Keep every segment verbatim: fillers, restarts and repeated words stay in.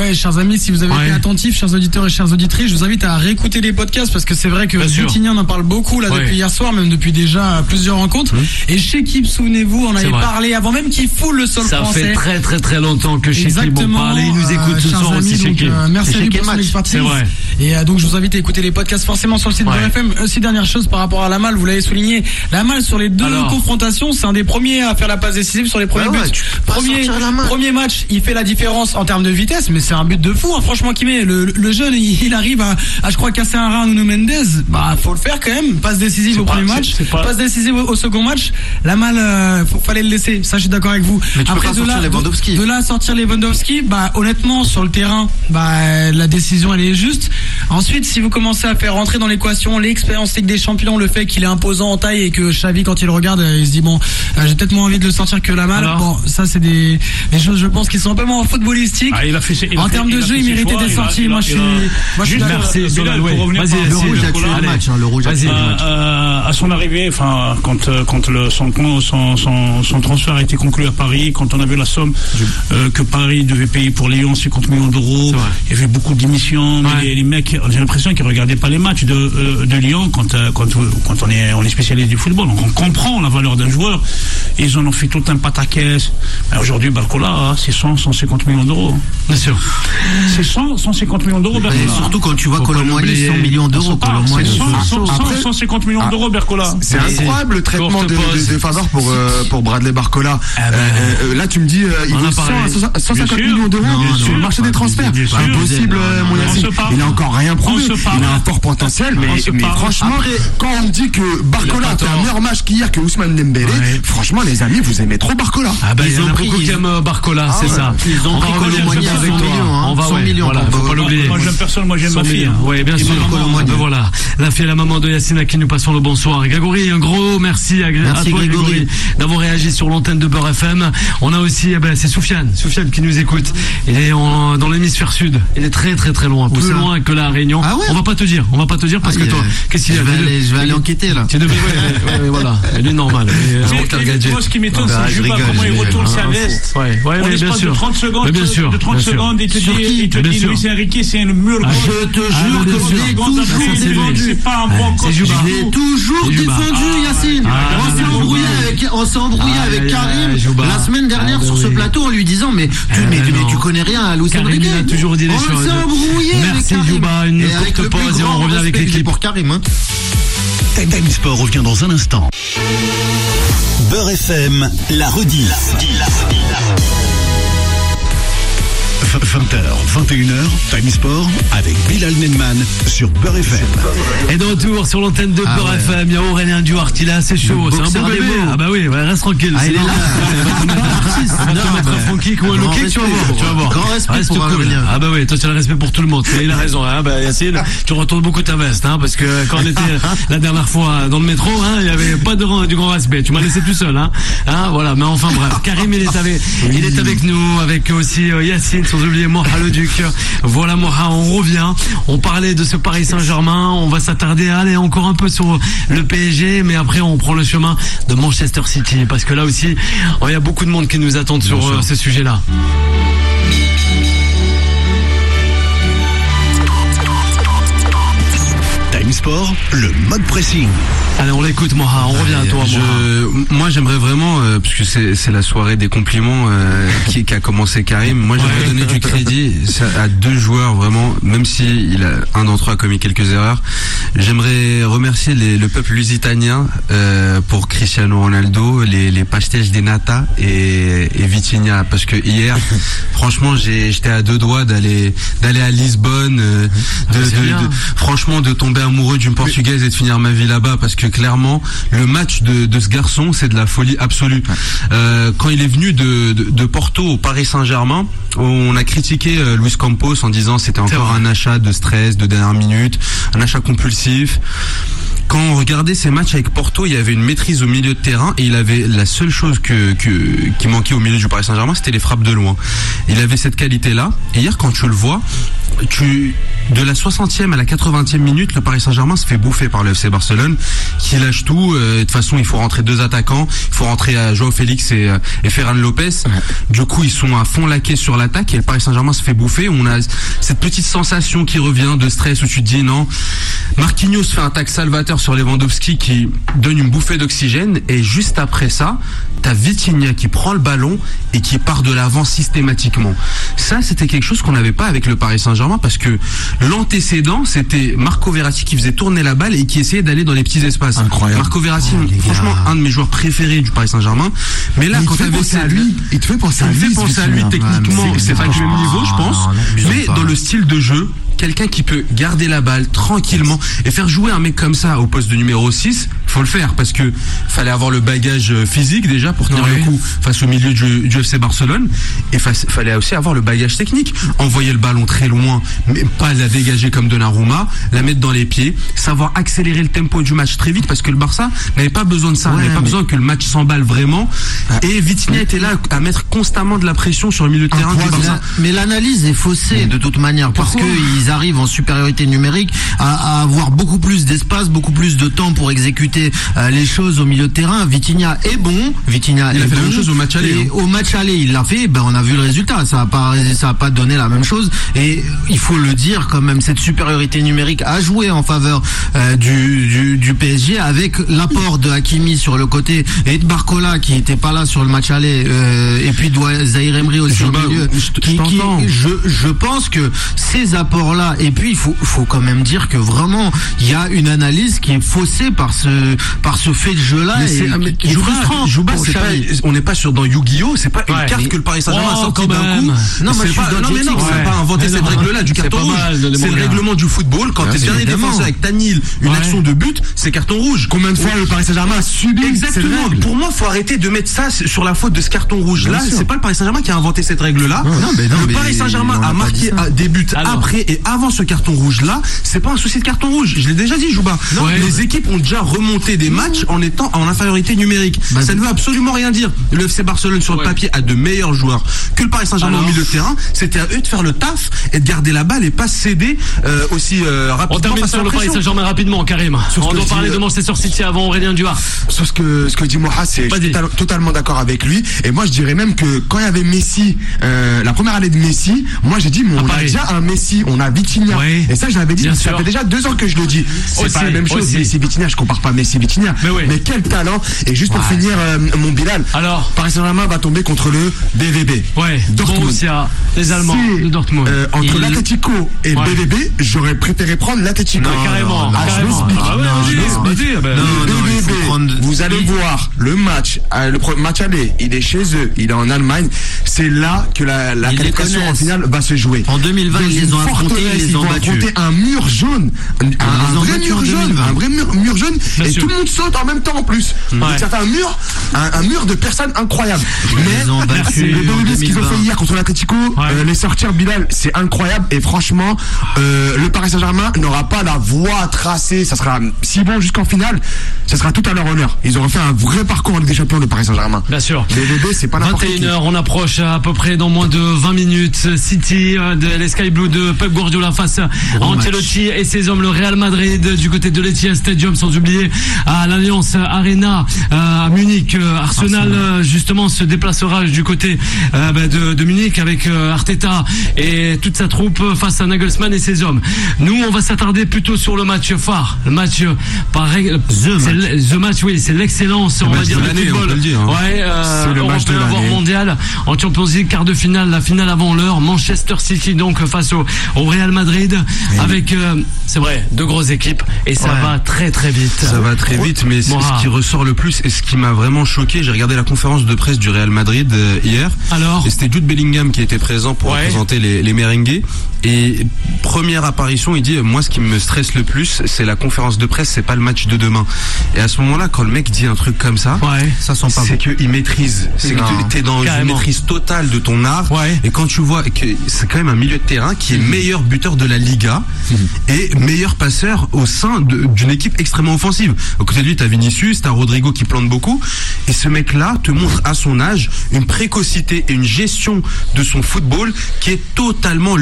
ouais, chers amis, si vous avez ouais. été attentifs, chers auditeurs et chères auditrices, je vous invite à réécouter les podcasts parce que c'est vrai que Vitinha en parle beaucoup là ouais. depuis hier soir, même depuis déjà plusieurs rencontres. Mmh. Et Shekib, souvenez-vous, on avait parlé avant même qu'il foule le sol ça français. Ça fait très très très longtemps que Shekib en parlait. Il nous écoute euh, ce soir amis, aussi, Shekib. Euh, merci à lui pour son expertise. C'est vrai. Et euh, donc je vous invite à écouter les podcasts forcément sur le site ouais. de Beurre F M. Aussi dernière chose par rapport à la Malle, vous l'avez souligné. La Malle sur les deux Alors, confrontations, c'est un des premiers à faire la passe décisive sur les premiers ouais, buts. Ouais, premier, premier match, il fait la différence en termes de vitesse, mais c'est un but de fou, hein, franchement, qui met le, le jeune, il, il arrive à, à, je crois, casser un rein à Nuno Mendes. Bah, faut le faire quand même. Passe décisive c'est au pas, premier match, c'est, c'est pas... passe décisive au, au second match. La Malle, euh, faut, fallait le laisser. Ça, je suis d'accord avec vous. Mais tu Après, peux pas de, sortir là, Lewandowski. de, de là sortir Lewandowski, bah, honnêtement, sur le terrain, bah, la décision, elle est juste. Ensuite, si vous commencez à faire rentrer dans l'équation l'expérience Ligue des Champions, le fait qu'il est imposant en taille et que Xavi, quand il le regarde, il se dit bon, euh, j'ai peut-être moins envie de le sortir que la Malle. Alors, bon, ça, c'est des, des choses, je pense, qui sont un peu moins footballistiques. Ah, il a fait, il a en termes de jeu, il méritait d'être sorti. Moi, je suis, moi, je suis merci sur la loi. Vas-y, le rouge a tué le match, le rouge a tué le match. À son arrivée, enfin, quand, quand le, son, son, son, son transfert a été conclu à Paris, quand on a vu la somme euh, que Paris devait payer pour Lyon, cinquante millions d'euros, il y avait beaucoup d'émissions, mais ouais. les, les mecs, j'ai l'impression qu'ils regardaient pas les matchs de, euh, de Lyon quand, quand, quand on est, on est spécialiste du football. Donc on comprend la valeur d'un joueur. Ils en ont fait tout un pataquès. Ben aujourd'hui, Barcola, hein, c'est cent, cent cinquante millions d'euros. Bien sûr. C'est cent, cent cinquante millions d'euros, Barcola. Et surtout quand tu vois Colomboigny, cent millions d'euros. C'est cent, cent cinquante millions d'euros, Barcola. C'est incroyable le traitement de, de, de faveur pour, euh, pour Bradley Barcola. Ah ben, euh, là, tu me dis, euh, il vaut cent, cent cinquante millions d'euros sur le marché des transferts. Impossible, mon Yassine. Il a encore rien prouvé. Il a un fort potentiel, mais, mais franchement, après, quand on me dit que Barcola a fait un meilleur match qu'hier que Ousmane Dembélé, ouais. franchement, les amis, vous aimez trop Barcola. Ah bah, il y en a beaucoup qui aiment Barcola, c'est ça. Ils ont pris Colomboigny avec cent millions, on va, cent millions, voilà, faut pas l'oublier. Moi, j'aime personne, moi, j'aime ma fille. Oui, bien sûr. Voilà. La fille et la maman de Yassine à qui nous passons le bonsoir. Grégory, un gros merci à, merci à toi, Grégory, Grégory, d'avoir réagi sur l'antenne de Beurre F M. On a aussi, eh ben, c'est Soufiane, Soufiane qui nous écoute. Il est en, dans l'hémisphère sud. Il est très, très, très loin. Où plus ça loin que la Réunion. Ah ouais, on va pas te dire, on va pas te dire parce ah, que toi, qu'est-ce qu'il y a? Je vais aller, je vais aller enquêter, là. Tu devais, ouais, ouais, voilà. Elle est normale. Moi, ce qui m'étonne, c'est que je vois comment il retourne sa veste. Ouais, ouais, mais bien sûr. De trente secondes, bien sûr. de trente secondes, il te dit, il te dit, Luis Enrique, c'est le mur gauche. Je te jure que je l'ai toujours défendu. C'est pas un bon coach. Je l'ai toujours défendu, Yassine. On s'est embrouillé avec, on s'est embrouillé avec Karim la semaine dernière sur ce plateau en lui disant, mais tu, mais, mais tu connais rien à Luis Enrique. Il a toujours dit les choses. On s'est embrouillé avec Karim. Merci Jouba, une courte pause et on revient avec l'équipe. Pour Karim, hein. Time Sport revient dans un instant. Beurre F M, la rediff. vingt heures, vingt et une heures, Time Sport avec Bilal Nenman sur Beurre F M. Et de retour sur l'antenne de ah Beurre ouais. F M, il y a Aurélien Duhart, il est assez chaud, c'est un bon bébé. Ah bah oui, ouais, reste tranquille. Ah, il est là. On va te mettre un front kick ou un low kick, tu vas voir. Tu vas voir. Grand respect reste pour cool. Aurélien. Ah bah oui, toi tu as le respect pour tout le monde. Il a raison, hein. Bah Yassine, tu retournes beaucoup ta veste, hein, parce que quand on était la dernière fois dans le métro, hein, il y avait pas de, du grand respect. Tu m'as laissé tout seul, hein. Hein, voilà. Mais enfin bref, Karim il est avec, il est avec nous, avec aussi Yassine, sans oublier Moha le Duc. Voilà Moha, on revient. On parlait de ce Paris Saint-Germain. On va s'attarder, allez, encore un peu sur le P S G, mais après on prend le chemin de Manchester City, parce que là aussi, il y a beaucoup de monde qui nous attendent sur euh, ce sujet-là. Time Sport, le mode pressing. Allez, on l'écoute, Moha, on revient à toi, je, moi, j'aimerais vraiment, euh, parce que c'est, c'est la soirée des compliments euh, qui, qui a commencé Karim. Moi, j'aimerais ouais. donner du crédit à deux joueurs, vraiment, même si il a, un d'entre eux a commis quelques erreurs. J'aimerais remercier les, le peuple lusitanien euh, pour Cristiano Ronaldo, les, les pastéis des Nata et, et Vitinha, parce que hier, franchement, j'ai, j'étais à deux doigts d'aller, d'aller à Lisbonne, euh, de, ah, de, de, franchement, de tomber amoureux d'une Portugaise et de finir ma vie là-bas, parce que clairement, le match de, de ce garçon, c'est de la folie absolue. Euh, quand il est venu de, de, de Porto au Paris Saint-Germain, on a critiqué euh, Luis Campos en disant c'était encore un achat de stress, de dernière minute, un achat compulsif. Quand on regardait ces matchs avec Porto, il y avait une maîtrise au milieu de terrain et il avait la seule chose que, que qui manquait au milieu du Paris Saint-Germain, c'était les frappes de loin. Il avait cette qualité-là. Et hier, quand tu le vois, tu de la soixantième à la quatre-vingtième minute, le Paris Saint-Germain se fait bouffer par le F C Barcelone, qui lâche tout. Euh, de toute façon, il faut rentrer deux attaquants, il faut rentrer à Joao Félix et, euh, et Ferran Lopez. Ouais. Du coup, ils sont à fond laqués sur l'attaque et le Paris Saint-Germain se fait bouffer. On a cette petite sensation qui revient de stress où tu te dis non. Marquinhos fait un tac salvateur sur Lewandowski qui donne une bouffée d'oxygène et juste après ça, t'as Vitinha qui prend le ballon et qui part de l'avant systématiquement. Ça, c'était quelque chose qu'on n'avait pas avec le Paris Saint-Germain parce que l'antécédent, c'était Marco Verratti qui faisait tourner la balle et qui essayait d'aller dans les petits espaces. Incroyable. Marco Verratti, oh, franchement, un de mes joueurs préférés du Paris Saint-Germain. Mais là, mais quand t'avais ça, lui, il te fait penser à lui. Il te fait penser à lui techniquement. Ouais, c'est pas du même niveau, je pense. Non, non, mais dans le style de jeu, quelqu'un qui peut garder la balle tranquillement et faire jouer un mec comme ça au poste de numéro six, faut le faire parce que fallait avoir le bagage physique déjà pour tenir oui. le coup face au milieu du, du F C Barcelone et fa- fallait aussi avoir le bagage technique, envoyer le ballon très loin mais pas la dégager comme Donnarumma, la mettre dans les pieds, savoir accélérer le tempo du match très vite parce que le Barça n'avait pas besoin de ça, ouais, n'avait pas mais... besoin que le match s'emballe vraiment et Vitinha était là à mettre constamment de la pression sur le milieu de terrain du Barça. Mais l'analyse est faussée de toute manière parce que ils arrivent en supériorité numérique à, à avoir beaucoup plus d'espace, beaucoup plus de temps pour exécuter euh, les choses au milieu de terrain. Vitinha est bon, Vitinha il est a fait bon. la même chose au match aller. Et hein. Au match aller, il l'a fait. Ben on a vu le résultat. Ça a pas, ça a pas donné la même chose. Et il faut le dire quand même, cette supériorité numérique a joué en faveur euh, du, du du P S G avec l'apport de Hakimi sur le côté et de Barcola qui était pas là sur le match aller euh, et puis Zahir Emery aussi au milieu. Je, qui, qui, je, je pense que ces apports là et puis il faut, faut quand même dire que vraiment il y a une analyse qui est faussée par ce, par ce fait de jeu-là mais et mais qui est Jouba, frustrant. Jouba, c'est pas, on n'est pas sur dans Yu-Gi-Oh, c'est pas une ouais, carte mais... que le Paris Saint-Germain oh, a sorti d'un coup. Non, mais pas, non, mais non, ouais. c'est pas inventé cette règle-là du carton rouge. C'est le règlement du football. Quand t'es dernier défenseur avec Tanil, une ouais. action de but, c'est carton rouge. Combien de fois le Paris Saint-Germain a subi exactement. Pour moi, faut arrêter de mettre ça sur la faute de ce carton rouge-là. C'est pas le Paris Saint-Germain qui a inventé cette règle-là. Le Paris Saint-Germain a marqué des buts après et avant ce carton rouge-là. C'est pas un souci de carton rouge. Je l'ai déjà dit, Jouba. Non, ouais, les ouais. équipes ont déjà remonté des matchs en étant en infériorité numérique. Bah, ça ne veut absolument rien dire. Le F C Barcelone sur ouais. le papier a de meilleurs joueurs que le Paris Saint-Germain Alors... au milieu de terrain. C'était à eux de faire le taf et de garder la balle et pas céder euh, aussi euh, rapidement. On termine sur le Paris Saint-Germain rapidement, Karim. On doit parler de Manchester City avant Aurélien Duhart. Sur ce que ce que dit Moha, c'est je suis total, totalement d'accord avec lui. Et moi, je dirais même que quand il y avait Messi, euh, la première année de Messi, moi j'ai dit, mais on a déjà un Messi, on a Vitinha. Oui. Et ça, je l'avais dit. Ça fait déjà deux ans que je le dis. C'est aussi, pas la même chose. Aussi. Messi Vitinha, je compare pas Messi Vitinha. Mais, oui. mais quel talent. Et juste pour ouais. finir, euh, mon Bilal. Alors, Paris Saint-Germain va tomber contre le B V B. Ouais. Dortmund. Borussia, les Allemands de Dortmund. Euh, entre Il... l'Atlético et le ouais. B V B, j'aurais préféré prendre l'Atlético. Non, carrément. Ah, je l'explique. Ah, ouais, je l'explique. Non, non, vous allez voir le match, euh, le match aller. Il est chez eux. Il est en Allemagne. C'est là que la, la qualification en finale va se jouer. En deux mille vingt, ils les ont affrontés, ils les ont battus. Un mur jaune, un, un vrai mur jaune, un vrai mur, mur jaune, Bien et sûr. Tout le monde saute en même temps en plus. Ouais. Donc ça fait un mur, un, un mur de personnes incroyables. Mais le B V B, ce qu'ils ont fait hier contre l'Atlético, ouais. euh, les sortir Bilal, c'est incroyable. Et franchement, euh, le Paris Saint-Germain n'aura pas la voie tracée. Ça sera si bon jusqu'en finale, ça sera tout à leur honneur. Ils auront fait un vrai parcours en Ligue des Champions, le Paris Saint-Germain. Bien sûr. Le B V B, c'est pas n'importe qui. vingt et une heures, on approche à peu près dans moins de vingt minutes. City, de les Sky Blue de Pep Guardiola face à Ancelotti et ses hommes, le Real Madrid du côté de l'Etihad Stadium, sans oublier à l'Allianz Arena à Munich. Arsenal, Arsenal justement se déplacera du côté euh, bah, de, de Munich avec euh, Arteta et toute sa troupe face à Nagelsmann et ses hommes. Nous, on va s'attarder plutôt sur le match phare, le match par règle, the match. The match, oui, c'est l'excellence, on va dire, du football. Le dire, hein. Ouais, euh, c'est le match de l'année. Voire mondial en Champions League, quart de finale, la finale avant l'heure. Manchester City donc face au, au Real Madrid, oui. avec, euh, c'est vrai, deux grosses équipes et ça ouais. va très très vite. Ça va très vite, mais c'est ce qui ressort le plus et ce qui m'a vraiment choqué, j'ai regardé la conférence de presse du Real Madrid euh, hier. Alors, et c'était Jude Bellingham qui était présent pour ouais. présenter les, les merengues. Et première apparition, il dit, moi ce qui me stresse le plus, c'est la conférence de presse, c'est pas le match de demain. Et à ce moment-là, quand le mec dit un truc comme ça, ouais, ça sent pas c'est qu'il maîtrise, c'est non. que tu es dans Carrément. une maîtrise totale de ton art. Ouais. Et quand tu vois que c'est quand même un milieu de terrain qui est meilleur buteur de la Liga mmh. et meilleur passeur au sein de, d'une équipe extrêmement offensive. Au côté de lui, t'as Vinicius, t'as Rodrigo qui plante beaucoup. Et ce mec-là te montre à son âge une précocité et une gestion de son football qui est totalement lunaire.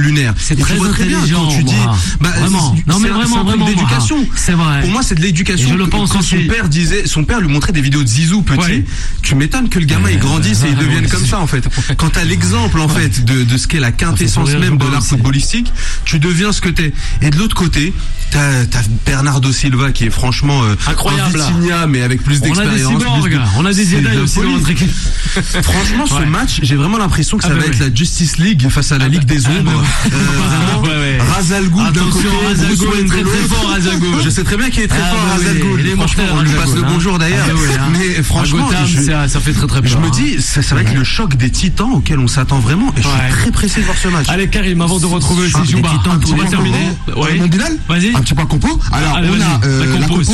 C'est très intelligent. Tu dis, bah, vraiment. Non mais vraiment, vraiment. D'éducation. C'est vrai. Pour moi, c'est de l'éducation. Je le pense quand aussi. son père disait, son père lui montrait des vidéos de Zizou petit. Ouais. Tu m'étonnes que le gamin il grandisse et il devienne comme ça en fait. Quand t'as l'exemple en fait de de ce qu'est la quintessence même de l'art footballistique, tu deviens ce que t'es. Et de l'autre côté, t'as t'as Bernardo Silva qui est franchement euh, incroyable. Un Vitinha, mais avec plus d'expérience. On a des cyborgs, on a des Jedi aussi dans notre équipe. Franchement, ce ouais. match, j'ai vraiment l'impression que ça ah bah va oui. être la Justice League face à la ah Ligue bah, des Ombres. Ah bah, euh, ouais, ouais. Razal Ghoul d'un côté, Razal Ghoul est très très fort. Razal Ghoul. Je sais très bien qu'il est très ah fort. Bah Razal oui. Gould. Il est mortel. On lui passe le bonjour d'ailleurs. Ah ouais, hein. Mais franchement, Gotham, je, ça, ça fait très très peur. Je me dis, ça, ça va être le choc des Titans auquel on s'attend vraiment. Et je suis très pressé de voir ce match. Allez Karim, avant de retrouver aussi Jouba, on va terminer. Mon Bilal, vas-y. Un petit peu compo. Alors on a la compo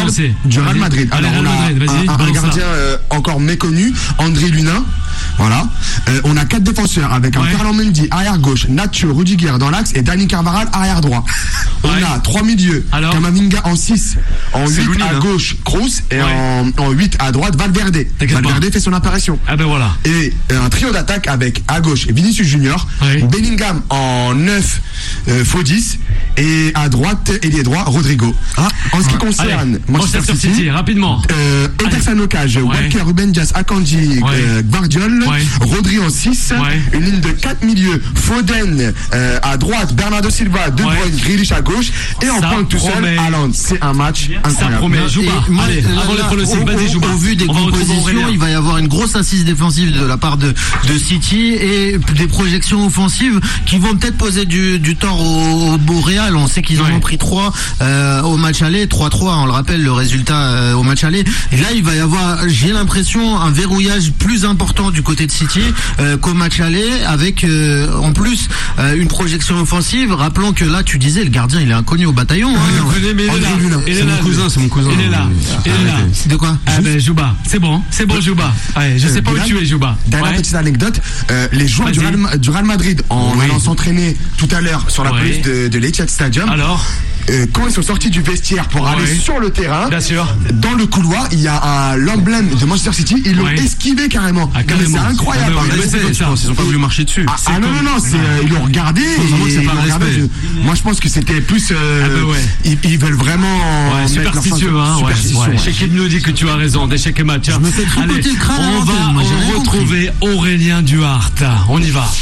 du Real Madrid. Alors on a un gardien encore méconnu, André Lunin. Voilà. Euh, on a quatre défenseurs avec un ouais. Ferland Mendy arrière gauche, Nacho Rudiger dans l'axe et Dani Carvajal arrière droit. On ouais. a trois milieux. Alors Camavinga en six, en huit à hein. gauche Kroos et ouais. en, en huit à droite Valverde. Valverde pas. fait son apparition. Ah ben voilà. Et euh, un trio d'attaque avec à gauche Vinicius Junior, ouais. Bellingham en neuf, euh, Fodis et à droite ailier droit Rodrigo. Ah, en ce qui concerne Allez, Manchester, Manchester City, City, rapidement. Euh, Ederson au cage, ouais. Walker, Ruben Dias, Akanji, ouais. euh, Guardiol. Ouais. Rodri en six, ouais. une ligne de quatre milieux, Foden euh, à droite, Bernardo Silva, De Bruyne, ouais. Grealish à gauche et en pointe tout seul, Haaland. C'est un match incroyable. Ça promet. Jouba. Allez, là, avant là, le pronostic, vas-y Jouba. Au vu des compositions, il va y avoir une grosse assise défensive de la part de, de City et des projections offensives qui vont peut-être poser du, du tort au, au Real. On sait qu'ils ouais. en ont pris trois euh, au match aller, trois trois, on le rappelle le résultat euh, au match aller. Et là, il va y avoir, j'ai l'impression, un verrouillage plus important du côté de City euh, qu'au match aller, avec euh, en plus euh, une projection offensive. Rappelons que là, tu disais, le gardien, il est inconnu au bataillon. Hein, oui, mais il est là. C'est mon cousin, c'est mon cousin. Il est là. Il est là. De quoi? Ah ben Jouba, c'est bon, c'est bon Jouba. Ouais, je sais pas où tu es Jouba. Dernière petite anecdote, euh, les joueurs du Real, du Real Madrid en oui. allant s'entraîner tout à l'heure sur la oui. pelouse de, de l'Etihad Stadium. Alors Euh, quand ils sont sortis du vestiaire pour ouais. aller sur le terrain, bien sûr. Dans le couloir, il y a un, l'emblème de Manchester City, ils l'ont ouais. esquivé carrément. Ah, carrément. C'est incroyable. Ah, bah, ouais, c'est je pense, ils ont pas voulu marcher dessus. Ah, ah non, non, non, c'est, euh, ils l'ont regardé. Et c'est pas regardé. Moi, je pense que c'était plus. Euh, ah, bah, ouais. ils, ils veulent vraiment. Ouais, superstitieux, hein. Superstitieux. Ouais. D'échec nous dit que tu as raison. D'échec et match. Je me fais tripoter le crâne. On va moi, retrouver Aurélien Duhart. On y va.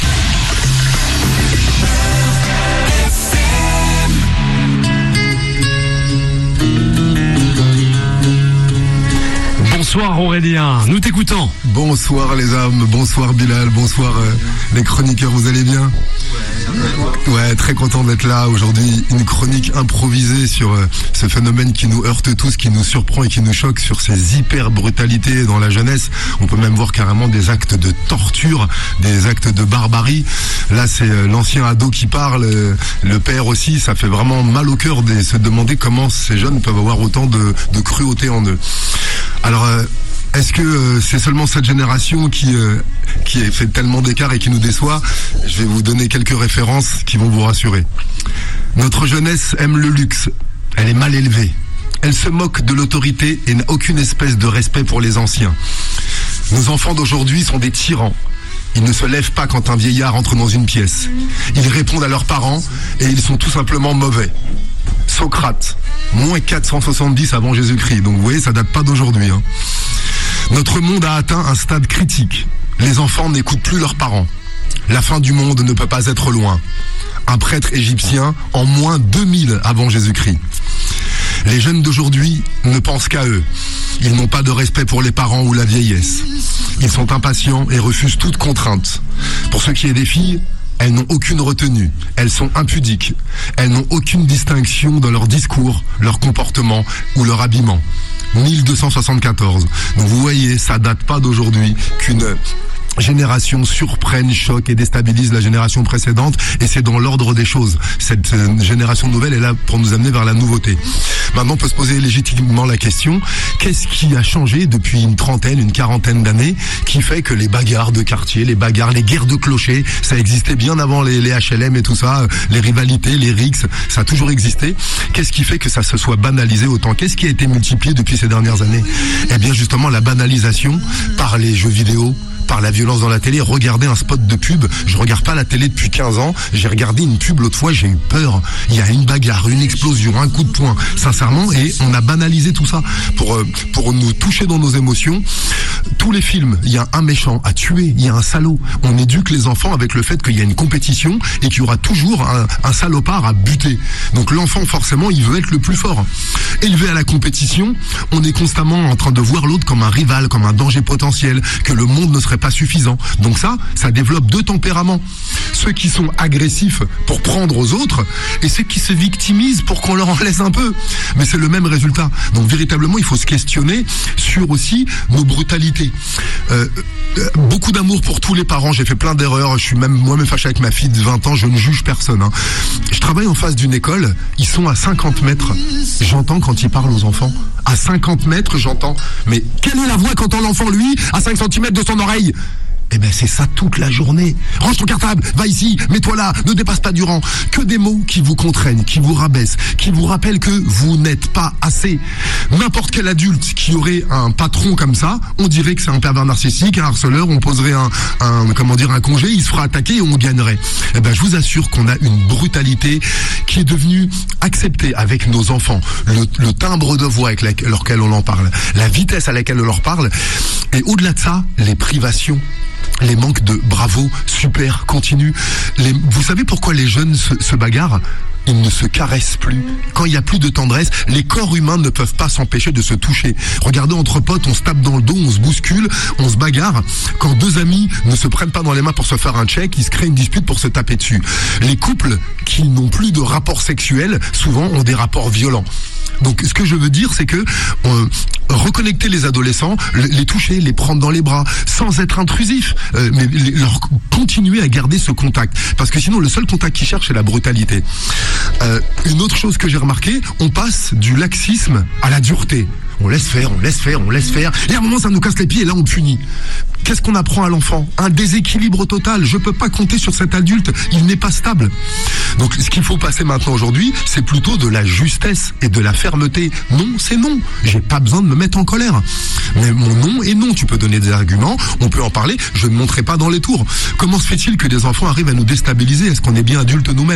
Bonsoir Aurélien, nous t'écoutons. Bonsoir les âmes, bonsoir Bilal, bonsoir euh, les chroniqueurs, vous allez bien? Ouais, très content d'être là aujourd'hui. Une chronique improvisée sur euh, ce phénomène qui nous heurte tous, qui nous surprend et qui nous choque sur ces hyper brutalités dans la jeunesse. On peut même voir carrément des actes de torture, des actes de barbarie. Là, c'est euh, l'ancien ado qui parle, euh, le père aussi. Ça fait vraiment mal au cœur de se demander comment ces jeunes peuvent avoir autant de, de cruauté en eux. Alors, euh, est-ce que euh, c'est seulement cette génération qui euh, qui fait tellement d'écart et qui nous déçoit? Je vais vous donner quelques références qui vont vous rassurer. Notre jeunesse aime le luxe. Elle est mal élevée. Elle se moque de l'autorité et n'a aucune espèce de respect pour les anciens. Nos enfants d'aujourd'hui sont des tyrans. Ils ne se lèvent pas quand un vieillard entre dans une pièce. Ils répondent à leurs parents et ils sont tout simplement mauvais. Socrate, moins quatre cent soixante-dix avant Jésus-Christ. Donc vous voyez, ça date pas d'aujourd'hui. Hein. Notre monde a atteint un stade critique. Les enfants n'écoutent plus leurs parents. La fin du monde ne peut pas être loin. Un prêtre égyptien en moins deux mille avant Jésus-Christ. Les jeunes d'aujourd'hui ne pensent qu'à eux. Ils n'ont pas de respect pour les parents ou la vieillesse. Ils sont impatients et refusent toute contrainte. Pour ce qui est des filles, elles n'ont aucune retenue, elles sont impudiques, elles n'ont aucune distinction dans leur discours, leur comportement ou leur habillement. mille deux cent soixante-quatorze. Donc vous voyez, ça date pas d'aujourd'hui qu'une génération surprenne, choque et déstabilise la génération précédente, et c'est dans l'ordre des choses. Cette euh, génération nouvelle est là pour nous amener vers la nouveauté. Maintenant, on peut se poser légitimement la question, qu'est-ce qui a changé depuis une trentaine, une quarantaine d'années, qui fait que les bagarres de quartier, les bagarres, les guerres de clochers, ça existait bien avant les, les H L M et tout ça, les rivalités, les rixes, ça a toujours existé. Qu'est-ce qui fait que ça se soit banalisé autant? Qu'est-ce qui a été multiplié depuis ces dernières années? Eh bien, justement, la banalisation par les jeux vidéo, par la violence dans la télé. Regardez un spot de pub. Je regarde pas la télé depuis quinze ans. J'ai regardé une pub l'autre fois, j'ai eu peur. Il y a une bagarre, une explosion, un coup de poing, sincèrement, et on a banalisé tout ça pour euh, pour nous toucher dans nos émotions. Tous les films, il y a un méchant à tuer, il y a un salaud. On éduque les enfants avec le fait qu'il y a une compétition et qu'il y aura toujours un, un salopard à buter. Donc l'enfant, forcément, il veut être le plus fort. Élevé à la compétition, on est constamment en train de voir l'autre comme un rival, comme un danger potentiel, que le monde ne serait pas suffisant. Donc ça, ça développe deux tempéraments. Ceux qui sont agressifs pour prendre aux autres et ceux qui se victimisent pour qu'on leur en laisse un peu. Mais c'est le même résultat. Donc véritablement, il faut se questionner sur aussi nos brutalités. Euh, euh, beaucoup d'amour pour tous les parents. J'ai fait plein d'erreurs. Je suis même moi-même fâché avec ma fille de vingt ans. Je ne juge personne. Hein. Je travaille en face d'une école. Ils sont à cinquante mètres. J'entends quand ils parlent aux enfants. À cinquante mètres, j'entends. Mais quelle est la voix qu'entend l'enfant, lui, à cinq centimètres de son oreille ? Eh ben c'est ça toute la journée. Range ton cartable, va ici, mets-toi là, ne dépasse pas du rang. Que des mots qui vous contraignent, qui vous rabaissent, qui vous rappellent que vous n'êtes pas assez. N'importe quel adulte qui aurait un patron comme ça, on dirait que c'est un pervers narcissique, un harceleur, on poserait un, un comment dire un congé, il se fera attaquer et on gagnerait. Eh ben je vous assure qu'on a une brutalité qui est devenue acceptée avec nos enfants. Le, le timbre de voix avec lequel on en parle, la vitesse à laquelle on leur parle, et au-delà de ça, les privations. Les manques de bravo, super, continue. Les, vous savez pourquoi les jeunes se, se bagarrent ? Ils ne se caressent plus. Quand il n'y a plus de tendresse, les corps humains ne peuvent pas s'empêcher de se toucher. Regardez, entre potes, on se tape dans le dos, on se bouscule, on se bagarre. Quand deux amis ne se prennent pas dans les mains pour se faire un check, ils se créent une dispute pour se taper dessus. Les couples qui n'ont plus de rapports sexuels, souvent ont des rapports violents. Donc ce que je veux dire, c'est que euh, reconnecter les adolescents, les toucher, les prendre dans les bras, sans être intrusif, euh, mais les, leur continuer à garder ce contact. Parce que sinon, le seul contact qu'ils cherchent, c'est la brutalité. Euh, une autre chose que j'ai remarqué, on passe du laxisme à la dureté. On laisse faire, on laisse faire, on laisse faire. Et à un moment, ça nous casse les pieds et là, on punit. Qu'est-ce qu'on apprend à l'enfant ? Un déséquilibre total. Je peux pas compter sur cet adulte. Il n'est pas stable. Donc, ce qu'il faut passer maintenant aujourd'hui, c'est plutôt de la justesse et de la fermeté. Non, c'est non. J'ai pas besoin de me mettre en colère. Mais mon non est non. Tu peux donner des arguments. On peut en parler. Je ne monterai pas dans les tours. Comment se fait-il que des enfants arrivent à nous déstabiliser ? Est-ce qu'on est bien adultes nous-mêmes ?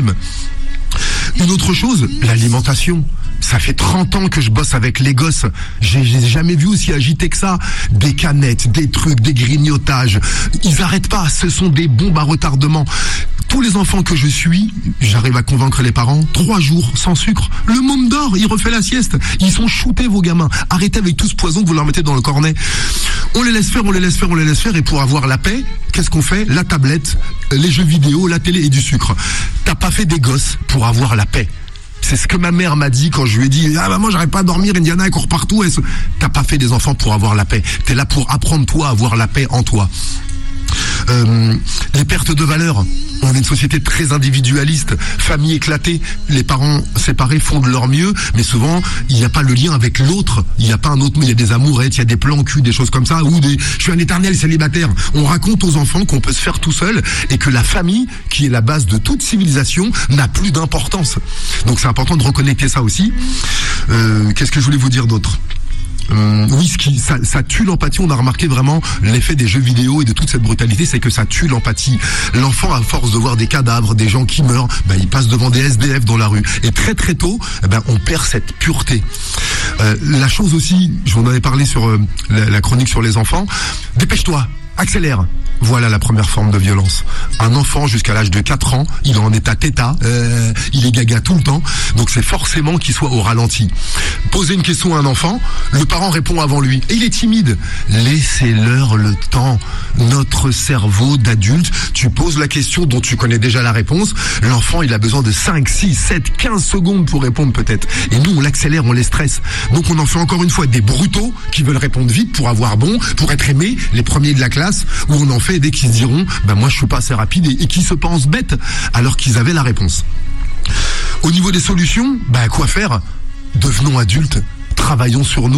Une autre chose, l'alimentation. Ça fait trente ans que je bosse avec les gosses. J'ai, j'ai jamais vu aussi agité que ça. Des canettes, des trucs, des grignotages. Ils arrêtent pas. Ce sont des bombes à retardement. Tous les enfants que je suis, j'arrive à convaincre les parents, trois jours sans sucre. Le môme dort, il refait la sieste. Ils sont shootés, vos gamins. Arrêtez avec tout ce poison que vous leur mettez dans le cornet. On les laisse faire, on les laisse faire, on les laisse faire. Et pour avoir la paix, qu'est-ce qu'on fait ? La tablette, les jeux vidéo, la télé et du sucre. T'as pas fait des gosses pour avoir la paix. C'est ce que ma mère m'a dit quand je lui ai dit « Ah maman, j'arrive pas à dormir, Indiana, elle court partout. » T'as pas fait des enfants pour avoir la paix. T'es là pour apprendre toi à avoir la paix en toi. Euh, les pertes de valeur. On est une société très individualiste, famille éclatée, les parents séparés font de leur mieux, mais souvent il n'y a pas le lien avec l'autre, il n'y a pas un autre, mais il y a des amourettes, il y a des plans cul, des choses comme ça, ou des je suis un éternel célibataire. On raconte aux enfants qu'on peut se faire tout seul et que la famille, qui est la base de toute civilisation, n'a plus d'importance. Donc c'est important de reconnecter ça aussi. Euh, qu'est-ce que je voulais vous dire d'autre ? Euh, oui, ce qui, ça, ça tue l'empathie. On a remarqué vraiment l'effet des jeux vidéo et de toute cette brutalité, c'est que ça tue l'empathie. L'enfant, à force de voir des cadavres, des gens qui meurent, ben, il passe devant des S D F dans la rue. Et très très tôt, ben, on perd cette pureté. Euh, la chose aussi, je vous en avais parlé sur euh, la, la chronique sur les enfants. Dépêche-toi, accélère. Voilà la première forme de violence. Un enfant jusqu'à l'âge de quatre ans, il est en état téta, euh, il est gaga tout le temps, donc c'est forcément qu'il soit au ralenti. Poser une question à un enfant, le parent répond avant lui, et il est timide. Laissez-leur le temps. Notre cerveau d'adulte, tu poses la question dont tu connais déjà la réponse, l'enfant il a besoin de cinq, six, sept, quinze secondes pour répondre peut-être. Et nous on l'accélère, on les stresse. Donc on en fait encore une fois des brutaux qui veulent répondre vite pour avoir bon, pour être aimés, les premiers de la classe, où on en fait dès qu'ils se diront ben moi je suis pas assez rapide et, et qui se pensent bêtes alors qu'ils avaient la réponse. Au niveau des solutions, ben quoi faire ? Devenons adultes, travaillons sur nous.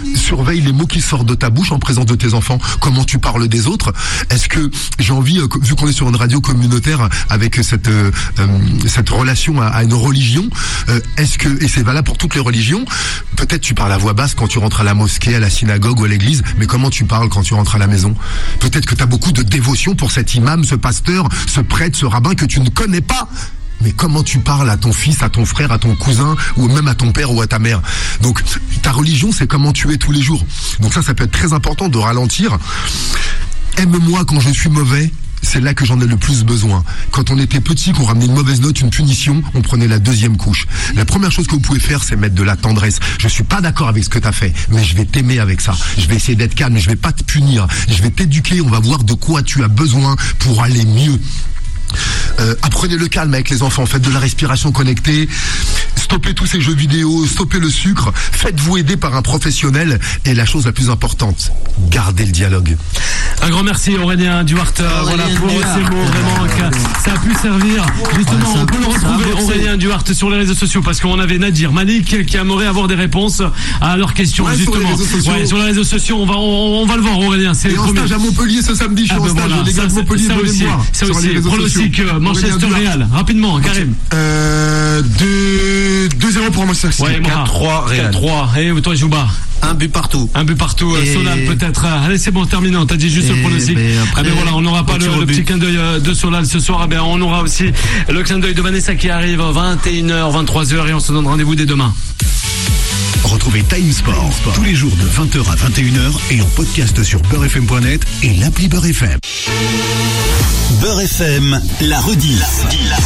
surveille les mots qui sortent de ta bouche en présence de tes enfants. Comment tu parles des autres. Est-ce que j'ai envie, vu qu'on est sur une radio communautaire avec cette euh, cette relation à, à une religion, euh, est-ce que, et c'est valable pour toutes les religions, peut-être tu parles à voix basse quand tu rentres à la mosquée, à la synagogue ou à l'église, mais comment tu parles quand tu rentres à la maison? Peut-être que tu as beaucoup de dévotion pour cet imam, ce pasteur, ce prêtre, ce rabbin que tu ne connais pas. Mais comment tu parles à ton fils, à ton frère, à ton cousin, ou même à ton père ou à ta mère? Donc, ta religion, c'est comment tu es tous les jours. Donc ça, ça peut être très important de ralentir. Aime-moi quand je suis mauvais. C'est là que j'en ai le plus besoin. Quand on était petit, qu'on ramenait une mauvaise note, une punition, on prenait la deuxième couche. La première chose que vous pouvez faire, c'est mettre de la tendresse. Je suis pas d'accord avec ce que t'as fait, mais je vais t'aimer avec ça. Je vais essayer d'être calme, je vais pas te punir. Je vais t'éduquer, on va voir de quoi tu as besoin pour aller mieux. Euh, apprenez le calme avec les enfants, faites de la respiration connectée, stoppez tous ces jeux vidéo, stoppez le sucre, faites-vous aider par un professionnel, et la chose la plus importante, gardez le dialogue. Un grand merci Aurélien Duarte, voilà pour ces mots vraiment que ça a pu servir. Justement, on peut le retrouver Aurélien Duarte sur les réseaux sociaux parce qu'on avait Nadir Malik qui aimerait avoir des réponses à leurs questions. Ouais, justement, sur les, ouais, sur les réseaux sociaux, on va on, on va le voir Aurélien. C'est et en stage à Montpellier ce samedi, je suis ah, en ben stage voilà, les gars de Montpellier, ça aussi, ça aussi. Pronostic Manchester Real, rapidement, Karim. Euh, deux zéro pour Manchester City. Ouais, quatre trois Real. quatre trois. Et toi, Jouba? Un but partout. Un but partout. Et... Solal peut-être. Allez, c'est bon, terminé. On t'a dit juste et... le pronostic. Ah ben voilà, on n'aura pas le, le petit clin d'œil de Solal ce soir. Ah ben on aura aussi le clin d'œil de Vanessa qui arrive à vingt et une heures, vingt-trois heures et on se donne rendez-vous dès demain. Retrouvez Time Sport tous les jours de vingt heures à vingt et une heures et en podcast sur beurre f m point net et l'appli Beurre F M. Beurre F M, la rediff.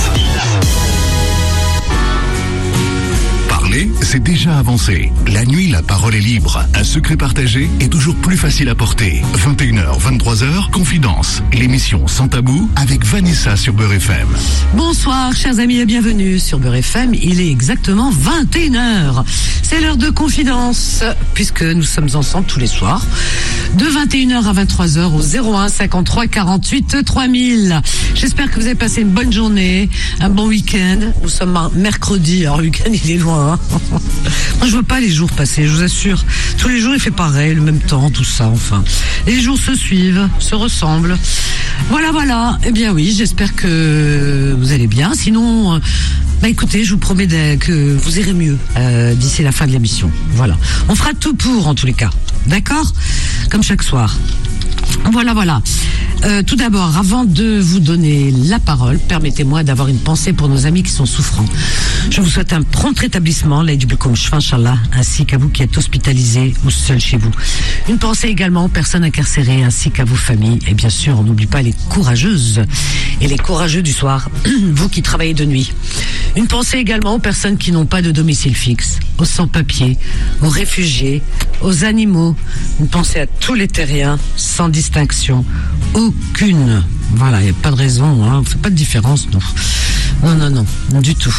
Parler, c'est déjà avancé. La nuit, la parole est libre. Un secret partagé est toujours plus facile à porter. vingt et une heures, vingt-trois heures, Confidence. L'émission sans tabou avec Vanessa sur Beurre F M. Bonsoir, chers amis, et bienvenue sur Beurre F M. Il est exactement vingt et une heures. C'est l'heure de Confidence, puisque nous sommes ensemble tous les soirs, de vingt et une heures à vingt-trois heures au zéro un cinquante-trois quarante-huit trois mille. J'espère que vous avez passé une bonne journée, un bon week-end. Nous sommes mercredi, alors le week-end il est loin. Hein. Moi je veux pas les jours passer, je vous assure. Tous les jours il fait pareil, le même temps, tout ça, enfin. Les jours se suivent, se ressemblent. Voilà, voilà. Eh bien oui, j'espère que vous allez bien. Sinon, euh, bah écoutez, je vous promets de, que vous irez mieux euh, d'ici la fin de l'émission. Voilà. On fera tout pour, en tous les cas. D'accord ? Comme chaque soir. Voilà, voilà. Euh, tout d'abord, avant de vous donner la parole, permettez-moi d'avoir une pensée pour nos amis qui sont souffrants. Je vous souhaite un prompt rétablissement, Inch'Allah, ainsi qu'à vous qui êtes hospitalisés ou seuls chez vous. Une pensée également aux personnes incarcérées, ainsi qu'à vos familles. Et bien sûr, on n'oublie pas les courageuses et les courageux du soir, vous qui travaillez de nuit. Une pensée également aux personnes qui n'ont pas de domicile fixe, aux sans-papiers, aux réfugiés, aux animaux. Une pensée à tous les terriens, sans distinction aucune. Voilà, il n'y a pas de raison, hein, on ne fait pas de différence, non. Non, non, non, du tout.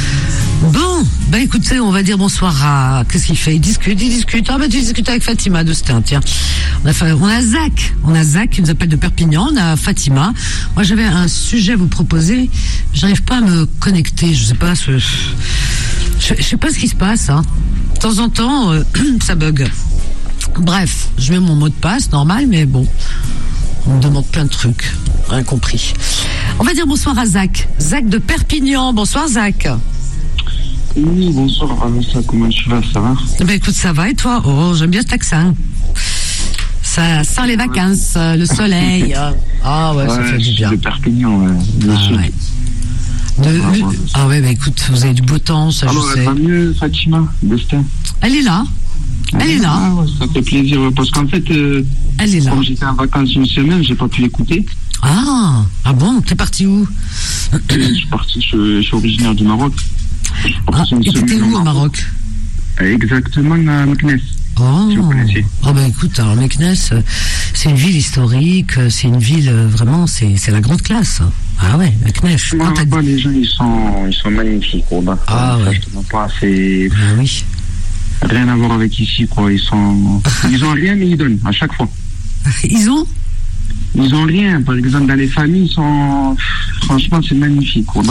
Bon, bah écoutez, on va dire bonsoir à... Qu'est-ce qu'il fait? Il discute, il discute. Ah bah tu discutes avec Fatima de Stein, tiens. On a, on a Zach, on a Zach qui nous appelle de Perpignan, on a Fatima. Moi j'avais un sujet à vous proposer, j'arrive pas à me connecter, je sais pas, ce... je, je sais pas ce qui se passe, hein. De temps en temps, euh, ça bug. Bref, je mets mon mot de passe, normal, mais bon, on me demande plein de trucs, rien compris. On va dire bonsoir à Zach. Zach de Perpignan, bonsoir Zach. Oui, bonsoir Vanessa, comment tu vas, ça va? Ben écoute, ça va et toi? Oh, j'aime bien cet accent. Ça sent les vacances, le soleil. Ah ouais, ouais, ça fait du bien. De Perpignan, ouais. Ah ouais. De, ah, de, ah ouais, bah écoute, vous avez du beau temps, ça alors, je sais. Alors, elle va mieux, Fatima, Destin? Elle est là. Elle, elle est là. Ah, ouais, ça fait plaisir, parce qu'en fait, euh, elle est là. Comme j'étais en vacances une semaine, j'ai pas pu l'écouter. Ah, ah bon, t'es parti où? Je suis parti, je, je suis originaire du Maroc. Ah, et t'étais où au Maroc? Exactement à Meknès. Oh, oh ben écoute, alors Meknès, c'est une ville historique, c'est une ville vraiment, c'est c'est la grande classe. Ah ouais, Meknès. Moi, là-bas, les gens, ils sont, ils sont magnifiques, quoi. Ah ouais. Franchement, pas, c'est... Ah oui. Rien à voir avec ici, quoi. Ils sont, ils ont rien, mais ils donnent, à chaque fois. Ils ont? Ils ont rien. Par exemple, dans les familles, ils sont, franchement, c'est magnifique, quoi.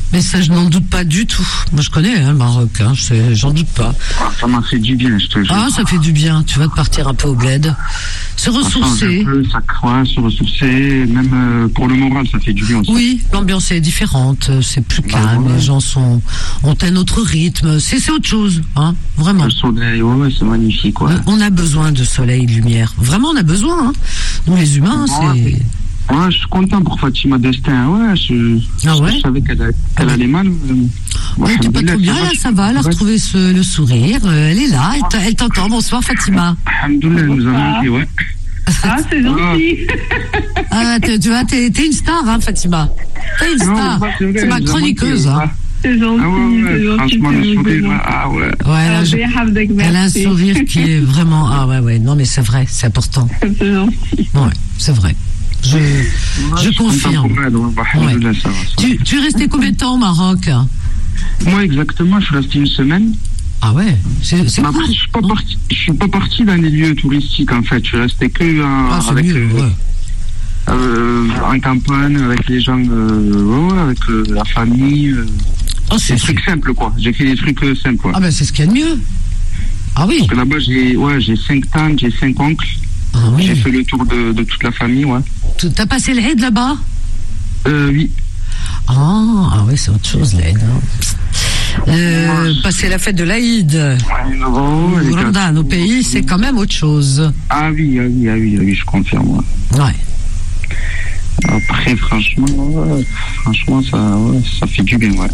Mais ça, je n'en doute pas du tout. Moi, je connais hein, le Maroc, hein, je, j'en doute pas. Ah, ça m'a fait du bien, je te jure. Ah, ça fait du bien. Tu vas te partir un peu au bled, se ressourcer. Un peu, ça croit, se ressourcer, même euh, pour le moral, ça fait du bien aussi. Oui, l'ambiance est différente, c'est plus calme, bah, ouais. Les gens sont ont un autre rythme, c'est, c'est autre chose, hein, vraiment. Le soleil, ouais, ouais, c'est magnifique, ouais. On a besoin de soleil, de lumière. Vraiment, on a besoin, hein. Nous, les humains, ouais. c'est... Ouais, je suis content pour Fatima Destin. Ouais, je, ah ouais je savais qu'elle, qu'elle allait mal. Ouais, t'es pas trop bien, là, ça va. Elle a retrouvé ce, le sourire. Elle est là, elle, elle t'entend. Bonsoir, Fatima. Alhamdoulilah, elle nous a manqué, ouais. Ah, c'est gentil. Ah, tu vois, t'es, t'es une star, hein, Fatima. T'es une star. Non, c'est, vrai, c'est ma chroniqueuse, hein. C'est gentil. Ah ouais, ouais, c'est franchement, gentil, le sourire, ah ouais. Ouais, là, je, elle a un sourire qui est vraiment, ah ouais, ouais, non, mais c'est vrai, c'est important. C'est gentil. Ouais, c'est vrai. Je, ouais, je, je confirme. Elle, ouais. Ouais. Ça, ça. Tu, tu es resté combien de temps au Maroc? Moi, exactement, je suis resté une semaine. Ah ouais, c'est, c'est après, cool. je suis pas parti, je suis pas parti dans les lieux touristiques, en fait. Je suis resté que euh, ah, avec, mieux, euh, ouais. euh, en campagne, avec les gens, euh, ouais, avec euh, la famille. Euh, oh, c'est des trucs simples, quoi. J'ai fait des trucs euh, simples, ouais. Ah ben, c'est ce qu'il y a de mieux. Ah oui. Parce que là-bas, j'ai, ouais, j'ai cinq tantes, j'ai cinq oncles. Ah, oui. J'ai fait le tour de, de toute la famille, ouais. T'as passé l'Aïd là-bas? Euh, oui. Ah, ah oui, c'est autre chose, l'Aïd. Hein. Euh, ouais. Passer la fête de l'Aïd ouais, au Ramadan, au pays, c'est quand même autre chose. Ah oui, ah oui, ah oui, ah oui, je confirme, ouais. Ouais. Après, franchement, ouais, franchement, ça, ouais, ça fait du bien, ouais.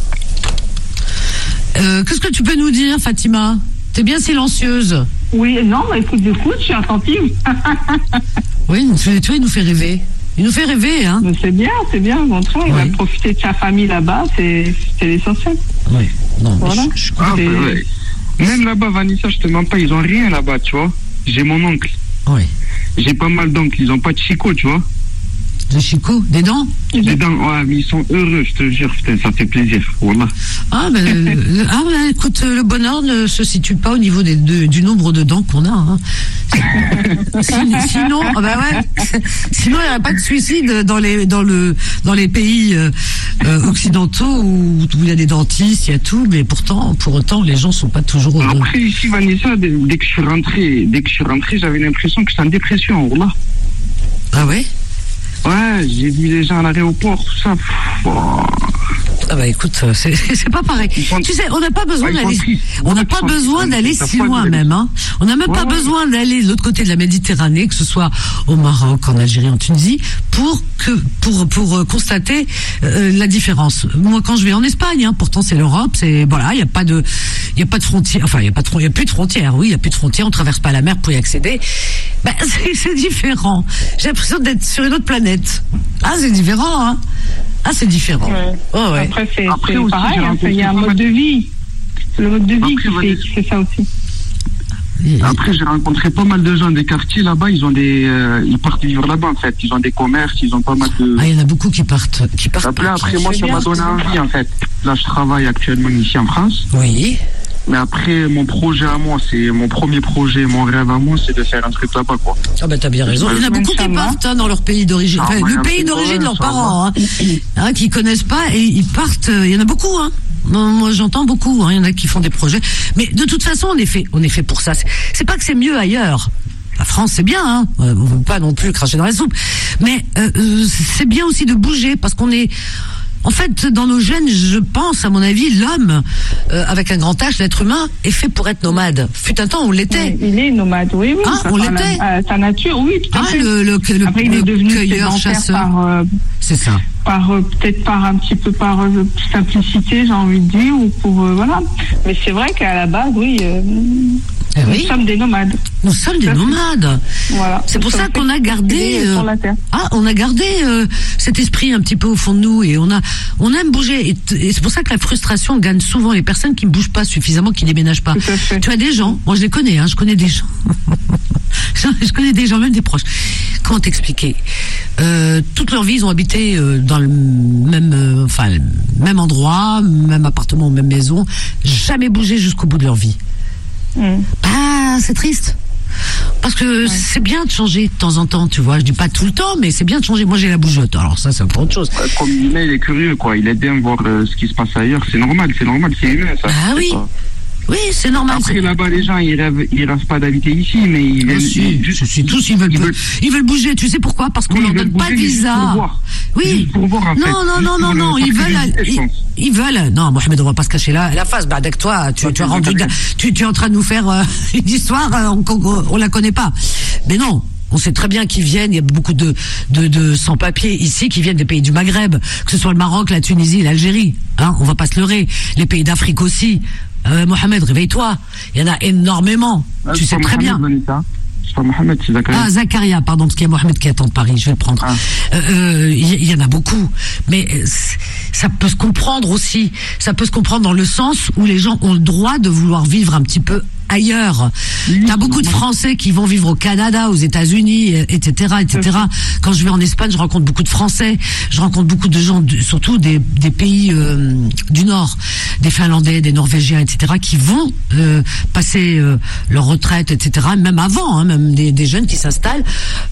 Euh, qu'est-ce que tu peux nous dire, Fatima? T'es bien silencieuse. Oui, non, mais écoute, écoute, je suis attentive. Oui, tu vois, il nous fait rêver. Il nous fait rêver, hein. Mais c'est bien, c'est bien, au contraire. Il oui. va profiter de sa famille là-bas, c'est, c'est l'essentiel. Oui, non, voilà. je, je ah, ouais. Même là-bas, Vanessa, je te mens pas, ils ont rien là-bas, tu vois. J'ai mon oncle. Oui. J'ai pas mal d'oncles, ils ont pas de chicot, tu vois. De chicot? Des dents? Des dents, ouais, mais ils sont heureux, je te jure, putain, ça fait plaisir, voilà. Ah, ben, le, ah, ben, écoute, le bonheur ne se situe pas au niveau des, de, du nombre de dents qu'on a, hein. Sinon, ah ben ouais, sinon il n'y aurait pas de suicide dans les, dans le, dans les pays euh, occidentaux où, où il y a des dentistes, il y a tout, mais pourtant, pour autant, les gens sont pas toujours heureux. Après, ici, Vanessa, dès, dès que je suis rentré, dès que je suis rentré, j'avais l'impression que j'étais en dépression, voilà. Ah ouais? Ouais, j'ai vu les gens à l'aéroport, tout ça. Oh. Ah bah écoute, c'est, c'est pas pareil. Tu sais, on n'a pas besoin d'aller, on n'a pas besoin d'aller si loin même, hein. On n'a même pas besoin d'aller de l'autre côté de la Méditerranée, que ce soit au Maroc, en Algérie, en Tunisie, pour que, pour, pour constater euh, la différence. Moi, quand je vais en Espagne, hein, pourtant c'est l'Europe, c'est, voilà, il n'y a pas de, il y a pas de frontières, enfin, il y a pas de, il y a plus de frontières, oui, il y a plus de frontières, on traverse pas la mer pour y accéder. Ben, c'est, c'est différent. J'ai l'impression d'être sur une autre planète. Ah, c'est différent, hein. Ah, c'est différent. Ouais. Oh, ouais. Après, c'est, Après c'est aussi, pareil, hein, il y a un mode de vie. C'est le mode de vie Après, qui, fait, qui fait ça aussi. Après, j'ai rencontré pas mal de gens des quartiers là-bas. Ils ont des, euh, ils partent vivre là-bas en fait. Ils ont des commerces, ils ont pas mal de. Ah, il y en a beaucoup qui partent, qui partent. Après, après moi, ça m'a donné envie en fait. Là, je travaille actuellement ici en France. Oui. Mais après, mon projet à moi, c'est mon premier projet, mon rêve à moi, c'est de faire un truc là-bas, quoi. Ah bah t'as bien raison. Il y en a beaucoup qui partent hein, dans leur pays d'origine, enfin, le pays d'origine de leurs parents, hein, hein, qui connaissent pas et ils partent. Il y en a beaucoup, hein. Moi, j'entends beaucoup. Hein, il y en a qui font des projets, mais de toute façon, on est fait, on est fait pour ça. C'est, c'est pas que c'est mieux ailleurs. La France, c'est bien, hein. On veut pas non plus cracher dans la soupe, mais euh, c'est bien aussi de bouger parce qu'on est. En fait, dans nos gènes, je pense, à mon avis, l'homme, euh, avec un grand H, l'être humain, est fait pour être nomade. Fut un temps, on l'était. Oui, il est nomade, oui, oui. Ah, on l'était. La, sa nature, oui, tout à ah, fait. Le, le, le, Après, il le est devenu cueilleur, chasseur. Par, euh, c'est ça. Par, euh, peut-être par un petit peu par euh, simplicité, j'ai envie de dire, ou pour, euh, voilà. Mais c'est vrai qu'à la base, oui, euh, eh nous oui. sommes des nomades. Nous sommes des nomades. Voilà. C'est pour ça qu'on a gardé, euh, sur la terre. ah, on a gardé euh, cet esprit un petit peu au fond de nous et on a, on aime bouger. Et, t- et c'est pour ça que la frustration gagne souvent les personnes qui ne bougent pas suffisamment, qui ne déménagent pas. Tu as des gens, moi je les connais, hein, je connais des gens. Je connais des gens, même des proches. Comment t'expliquer? euh, Toute leur vie, ils ont habité euh, dans le même, euh, enfin, le même endroit, même appartement, même maison, jamais bougé jusqu'au bout de leur vie. Mm. Ah, c'est triste. Parce que ouais. c'est bien de changer de temps en temps, tu vois. Je dis pas tout le temps, mais c'est bien de changer. Moi, j'ai la bougeotte. Alors ça, c'est pas autre chose. Comme il est, il est curieux, quoi. Il aime bien voir euh, ce qui se passe ailleurs. C'est normal, c'est normal, c'est humain, ça. Ah oui. Pas... Oui, c'est normal. Après, c'est... là-bas, les gens, ils rêvent, ils rêvent pas d'habiter ici, mais ils viennent. Oh, si, ils, juste, si, tous, ils veulent, ils veulent, ils veulent bouger. Tu sais pourquoi? Parce qu'on oui, leur donne pas de visa. Oui. Pour voir, en non, fait. non, non, non, non, ils veulent, ils, ils veulent. Non, Mohamed, on va pas se cacher là, la face. Bah, avec toi, tu, tu as rendu, tu, tu es en train de nous faire euh, une histoire, euh, on, on, on la connaît pas. Mais non. On sait très bien qu'ils viennent, il y a beaucoup de, de, de sans-papiers ici qui viennent des pays du Maghreb, que ce soit le Maroc, la Tunisie, l'Algérie. Hein, on va pas se leurrer. Les pays d'Afrique aussi. Euh, Mohamed, réveille-toi. Il y en a énormément. Ah, tu sais très Mohamed, bien. Vanessa. C'est pas Mohamed, c'est Zakaria. Ah, Zakaria, pardon, parce qu'il y a Mohamed qui attend de Paris, je vais le prendre. Ah. Euh, euh, il y en a beaucoup. Mais ça peut se comprendre aussi. Ça peut se comprendre dans le sens où les gens ont le droit de vouloir vivre un petit peu ailleurs. Oui, t'as beaucoup de Français qui vont vivre au Canada, aux États-Unis, et cetera, et cetera. Quand je vais en Espagne, je rencontre beaucoup de Français. Je rencontre beaucoup de gens, de, surtout des, des pays euh, du Nord, des Finlandais, des Norvégiens, et cetera, qui vont euh, passer euh, leur retraite, et cetera. Même avant, hein, même des, des jeunes qui s'installent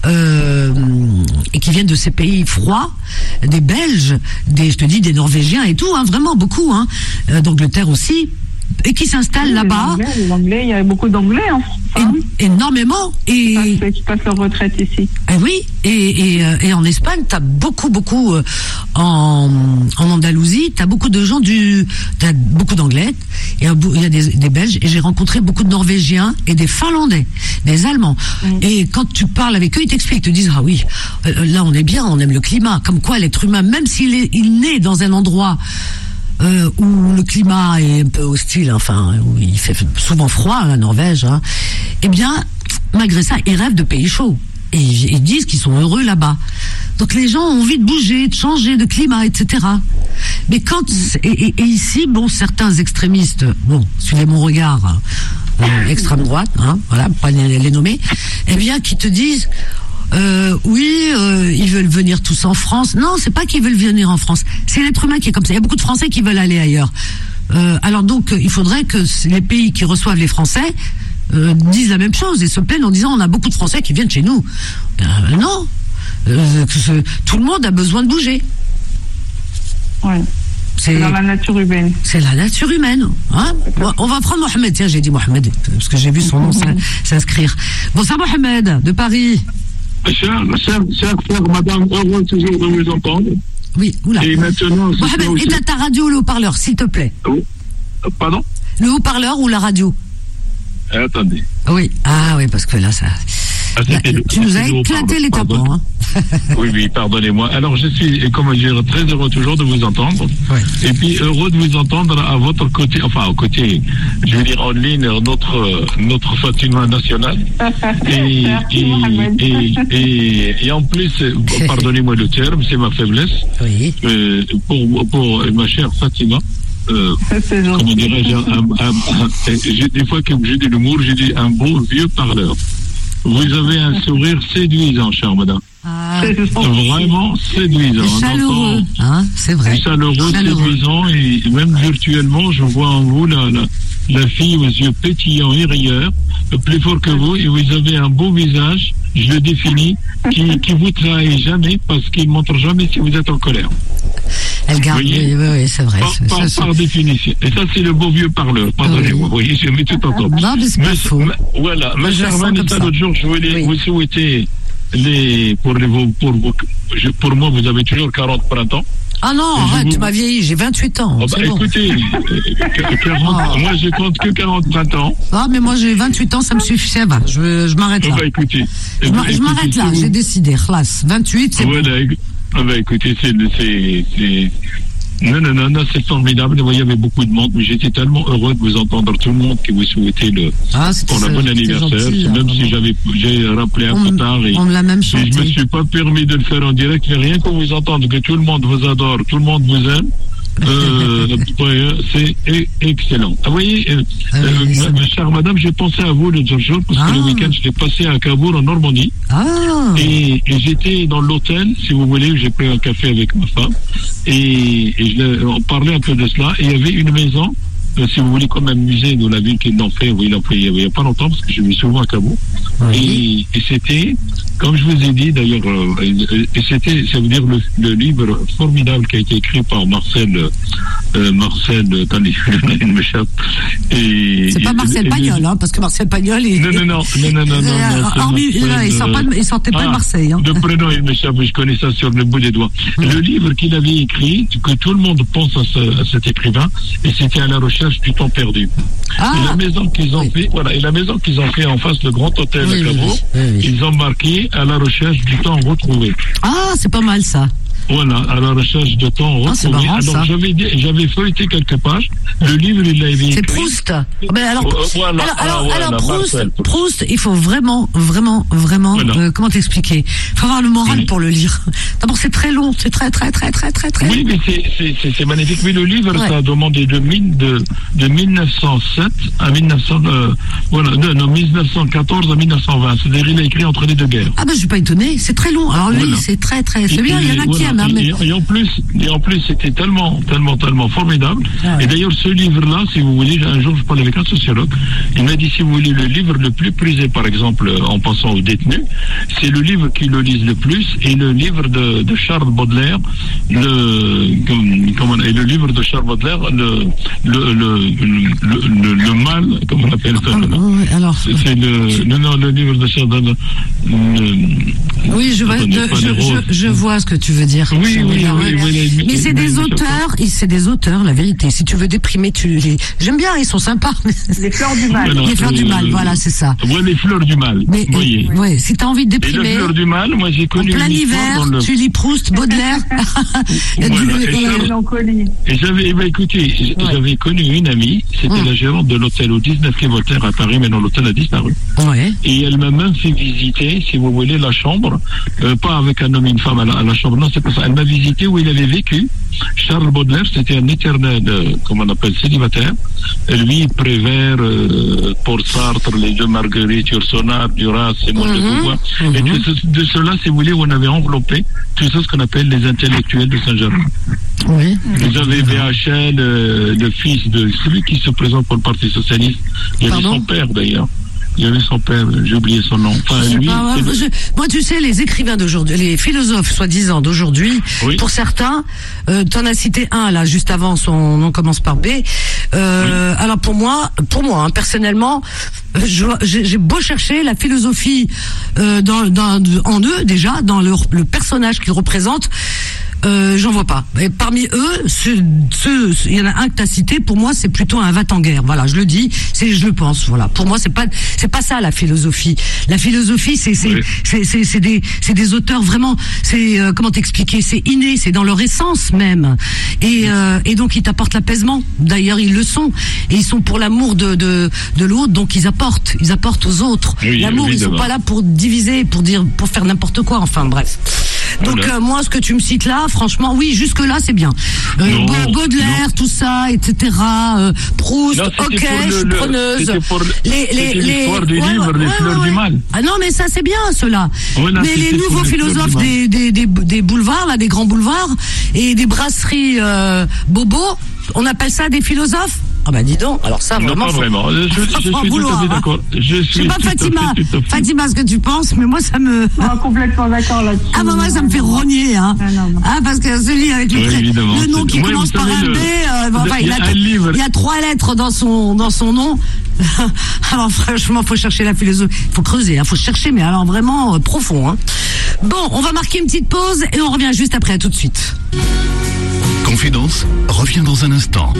euh, et qui viennent de ces pays froids, des Belges, des, je te dis, des Norvégiens et tout, hein, vraiment beaucoup, hein, euh, d'Angleterre aussi. Et qui s'installent oui, là-bas. Les Anglais, il y a beaucoup d'Anglais en France. Hein. Énormément. Et qui passent, qui passent leur retraite ici. Et oui, et, et, et en Espagne, t'as beaucoup, beaucoup euh, en, en Andalousie, t'as beaucoup de gens du, t'as beaucoup d'Anglais. Il y a, il y a des, des Belges, et j'ai rencontré beaucoup de Norvégiens et des Finlandais, des Allemands. Mm. Et quand tu parles avec eux, ils t'expliquent, ils te disent ah oui, euh, là on est bien, on aime le climat. Comme quoi, l'être humain, même s'il est, il naît dans un endroit Euh, où le climat est un peu hostile, enfin, où il fait souvent froid, la Norvège, hein, eh bien, malgré ça, ils rêvent de pays chauds. Et ils, ils disent qu'ils sont heureux là-bas. Donc les gens ont envie de bouger, de changer de climat, et cetera. Mais quand... Et, et, et ici, bon, certains extrémistes, bon, suivez mon regard, euh, extrême droite, hein, voilà, pas les, les nommer, eh bien, qui te disent... Euh, oui, euh, ils veulent venir tous en France. Non, c'est pas qu'ils veulent venir en France. C'est l'être humain qui est comme ça. Il y a beaucoup de Français qui veulent aller ailleurs. Euh, alors donc, il faudrait que les pays qui reçoivent les Français euh, disent la même chose et se plaignent en disant on a beaucoup de Français qui viennent chez nous. Euh, non, euh, tout le monde a besoin de bouger. Ouais. C'est dans la nature humaine. C'est la nature humaine. Hein, on va prendre Mohamed. Tiens, j'ai dit Mohamed parce que j'ai vu son nom s'inscrire. Bonsoir Mohamed de Paris. Cher, cher, cher frère, madame, heureux toujours de vous entendre. Oui, oula. Et maintenant, Mohamed, éteins ta radio ou le haut-parleur, s'il te plaît. Oh. Pardon? Le haut-parleur ou la radio? Eh, attendez. Oui, ah oui, parce que là, ça... Ah, là, le, tu nous as éclaté les tapons, hein. Oui, oui, pardonnez-moi. Alors, je suis, comment dire, très heureux toujours de vous entendre. Oui. Et puis, heureux de vous entendre à votre côté, enfin, au côté, je veux dire, en ligne, notre, notre Fatima nationale. Et, et, et, et, et en plus, pardonnez-moi le terme, c'est ma faiblesse. Oui. Euh, pour, pour ma chère Fatima. Euh, comment dirais-je, un, un, un, j'ai des fois que j'ai de l'humour, j'ai dit un beau vieux parleur. Vous avez un sourire séduisant, chère madame. Ah, vraiment séduisant. Chaleureux, hein, c'est vrai. Chaleureux, chaleureux, séduisant, et même virtuellement, je vois en vous la, la, la fille aux yeux pétillants et rieurs, plus fort que vous, et vous avez un beau visage, je le définis, qui, qui vous trahit jamais, parce qu'il ne montre jamais si vous êtes en colère. Elle garde, oui, oui, oui, c'est vrai. Par, c'est, par, ça, par définition. Et ça, c'est le beau vieux parleur. Pardonnez-moi, vous voyez, je mets tout en top. Non, mais c'est pas faux. Voilà, ma chère Vanessa, l'autre jour, je voulais oui. vous souhaiter les, pour les, pour, pour, pour moi, vous avez toujours quarante printemps. Ah non, arrête, vous... tu m'as vieilli, j'ai vingt-huit ans. Oh bah, écoutez, bon. quarante, oh. Moi, je compte que quarante printemps. Ah, mais moi, j'ai vingt-huit ans, ça me suffit, ça va. Je, je m'arrête là. Oh bah, écoutez, je, écoutez, je m'arrête là, j'ai décidé, classe. vingt-huit, c'est voilà, bon. Ah bah, écoutez, c'est, c'est, c'est, non, non, non, non, c'est formidable. Vous voyez, il y avait beaucoup de monde, mais j'étais tellement heureux de vous entendre, tout le monde qui vous souhaitait le, ah, pour le bon anniversaire. Gentil, même hein, si j'avais, j'ai rappelé un peu tard et, on me l'a même chanté. Et je me suis pas permis de le faire en direct, mais rien que vous entendre, que tout le monde vous adore, tout le monde vous aime. Euh, c'est excellent. Vous voyez, euh, ah oui, euh, ma chère madame, j'ai pensé à vous le jour parce ah. que le week-end, j'étais passé à Cabourg en Normandie. Ah. Et, et j'étais dans l'hôtel, si vous voulez, où j'ai pris un café avec ma femme. Et, et je, on parlait un peu de cela. Et il y avait une maison euh, si vous voulez, comme un musée de la ville qu'ils l'ont fait, oui, ils l'ont fait il n'y a pas longtemps, parce que je vais souvent à Cabo. Oui. Et, et c'était, comme je vous ai dit d'ailleurs, euh, et c'était, ça veut dire le, le livre formidable qui a été écrit par Marcel, euh, Marcel, attendez, il m'échappe. Et, c'est pas Marcel et, Pagnol, et, hein, parce que Marcel Pagnol est. Non, non, non, non, non, non, non, non hormis, là, il sort pas de, il sortait pas ah, de Marseille, hein. De prénom, il m'échappe, je connais ça sur le bout des doigts. Mmh. Le livre qu'il avait écrit, que tout le monde pense à, ce, à cet écrivain, et c'était à la recherche du temps perdu. Ah. Et la maison qu'ils ont oui. fait, voilà, et la maison qu'ils ont fait en face du Grand Hôtel oui, à Cabo, oui, oui, oui. ils ont marqué à la recherche du temps retrouvé. Ah, c'est pas mal ça. Voilà, à la recherche de temps retrouvé. Ah, marrant, alors j'avais, j'avais feuilleté quelques pages. Le livre, il l'avait écrit. C'est Proust. Mais alors, euh, voilà, alors, alors, ah, voilà, alors Proust, Marcel, Proust, Proust, il faut vraiment, vraiment, vraiment. Voilà. Euh, comment t'expliquer? Il faut avoir le moral oui. pour le lire. D'abord, c'est très long, c'est très, très, très, très, très, très. Oui, long. mais c'est, c'est, c'est, c'est magnifique. Mais le livre, ouais. ça a demandé de, de, de mille neuf cent sept à mille neuf cents, euh, voilà, de, de mille neuf cent quatorze à mille neuf cent vingt. C'est-à-dire, il a écrit entre les deux guerres. Ah ben, je suis pas étonné. C'est très long. Alors lui, voilà. c'est très, très, c'est et, bien. Il y en a voilà. qui aiment, hein, mais. Et, et en plus, et en plus, c'était tellement, tellement, tellement formidable. Ah ouais. Et d'ailleurs, ce livre-là, si vous voulez, un jour, je parlais avec un sociologue. Il m'a dit, si vous voulez, le livre le plus prisé, par exemple, en passant aux détenus, c'est le livre qu'ils le lisent le plus, et le livre de, de Charles Baudelaire, le, comment, et le livre de Charles Baudelaire, le, le, le, le, le, le mal, comment on appelle ça? Ah, oui, alors. C'est, c'est le, non, non, le livre de Charles Baudelaire. Oui, je vois, je, je, je vois ce que tu veux dire. Oui, oui, oui, oui, mais, mais c'est des auteurs, c'est des auteurs, la vérité. Si tu veux déprimer, tu les. J'aime bien, ils sont sympas. Mais... Les fleurs du mal. Les fleurs euh, du mal, voilà, c'est ça. Ouais, les fleurs du mal. Mais, vous voyez. Euh, ouais, si t'as envie de déprimer. Et les fleurs du mal, moi j'ai connu. En plein hiver, le... tu lis Proust, Baudelaire. Voilà, et j'avais, eh ben, écoutez, ouais. j'avais connu une amie, c'était hum. la gérante de l'hôtel au dix-neuf quai Voltaire à Paris, mais non, l'hôtel a disparu. Ouais. Et elle m'a même fait visiter, si vous voulez, la chambre, euh, pas avec un homme et une femme à la, à la chambre, non, c'est pas ça. Elle m'a visité où il avait vécu. Charles Baudelaire, c'était un éternel, euh, comment on appelle, célibataire. Lui, Prévert, euh, Paul Sartre, les deux Marguerite, Yourcenar, Duras, Simone mm-hmm. de Beauvoir. Mm-hmm. Et de, de cela, si vous voulez, on avait enveloppé tout ça, ce qu'on appelle les intellectuels de Saint-Germain. Oui. Vous avez V H L, euh, le fils de celui qui se présente pour le Parti Socialiste. Il y avait son père, d'ailleurs. Il y avait son père, j'ai oublié son nom. Enfin, lui, pas, moi, je, moi, tu sais, les écrivains d'aujourd'hui, les philosophes soi-disant d'aujourd'hui, oui. pour certains, euh, t'en as cité un là, juste avant, son nom commence par B. Euh, oui. Alors pour moi, pour moi, hein, personnellement, je, j'ai, j'ai beau chercher la philosophie euh, dans, dans, en eux déjà, dans leur, le personnage qu'ils représentent. Euh, j'en vois pas. Et parmi eux, ce, ce, il y en a un que t'as cité. Pour moi, c'est plutôt un va-t-en-guerre. Voilà, je le dis, c'est, je le pense. Voilà. Pour moi, c'est pas, c'est pas ça la philosophie. La philosophie, c'est, c'est, oui. c'est, c'est, c'est des, c'est des auteurs vraiment. C'est euh, comment t'expliquer? C'est inné, c'est dans leur essence même. Et, euh, et donc ils t'apportent l'apaisement. D'ailleurs, ils le sont. Et ils sont pour l'amour de, de, de l'autre. Donc ils apportent, ils apportent aux autres. Oui, l'amour. Évidemment. Ils sont pas là pour diviser, pour dire, pour faire n'importe quoi. Enfin, bref. Donc voilà. euh, moi, ce que tu me cites là, franchement, oui, jusque là, c'est bien. Euh, non, Baudelaire, non. tout ça, et cetera. Euh, Proust, non, ok, je suis preneuse. Pour les les les l'histoire des ouais, livres, ouais, les ouais, fleurs ouais. du mal. Ah non, mais ça c'est bien, cela. Ouais, mais les nouveaux philosophes des, des des des boulevards, là, des grands boulevards et des brasseries euh, bobo, on appelle ça des philosophes? Ah bah dis donc, alors ça vraiment. Non, pas vraiment. Je, je, je suis tout à fait d'accord. Je suis pas Fatima, Fatima, ce que tu penses, mais moi ça me. Non, complètement d'accord là-dessus. Ah bah moi ça me fait rogner, hein. Ah, non, non. Ah parce que celui avec le, oui, le nom qui oui, commence par un B, euh, enfin, il, il, a, il y a trois lettres dans son dans son nom. Alors franchement, faut chercher la philosophie, faut creuser, hein, faut chercher, mais alors vraiment euh, profond. Hein. Bon, on va marquer une petite pause et on revient juste après, à tout de suite. Confidence revient dans un instant.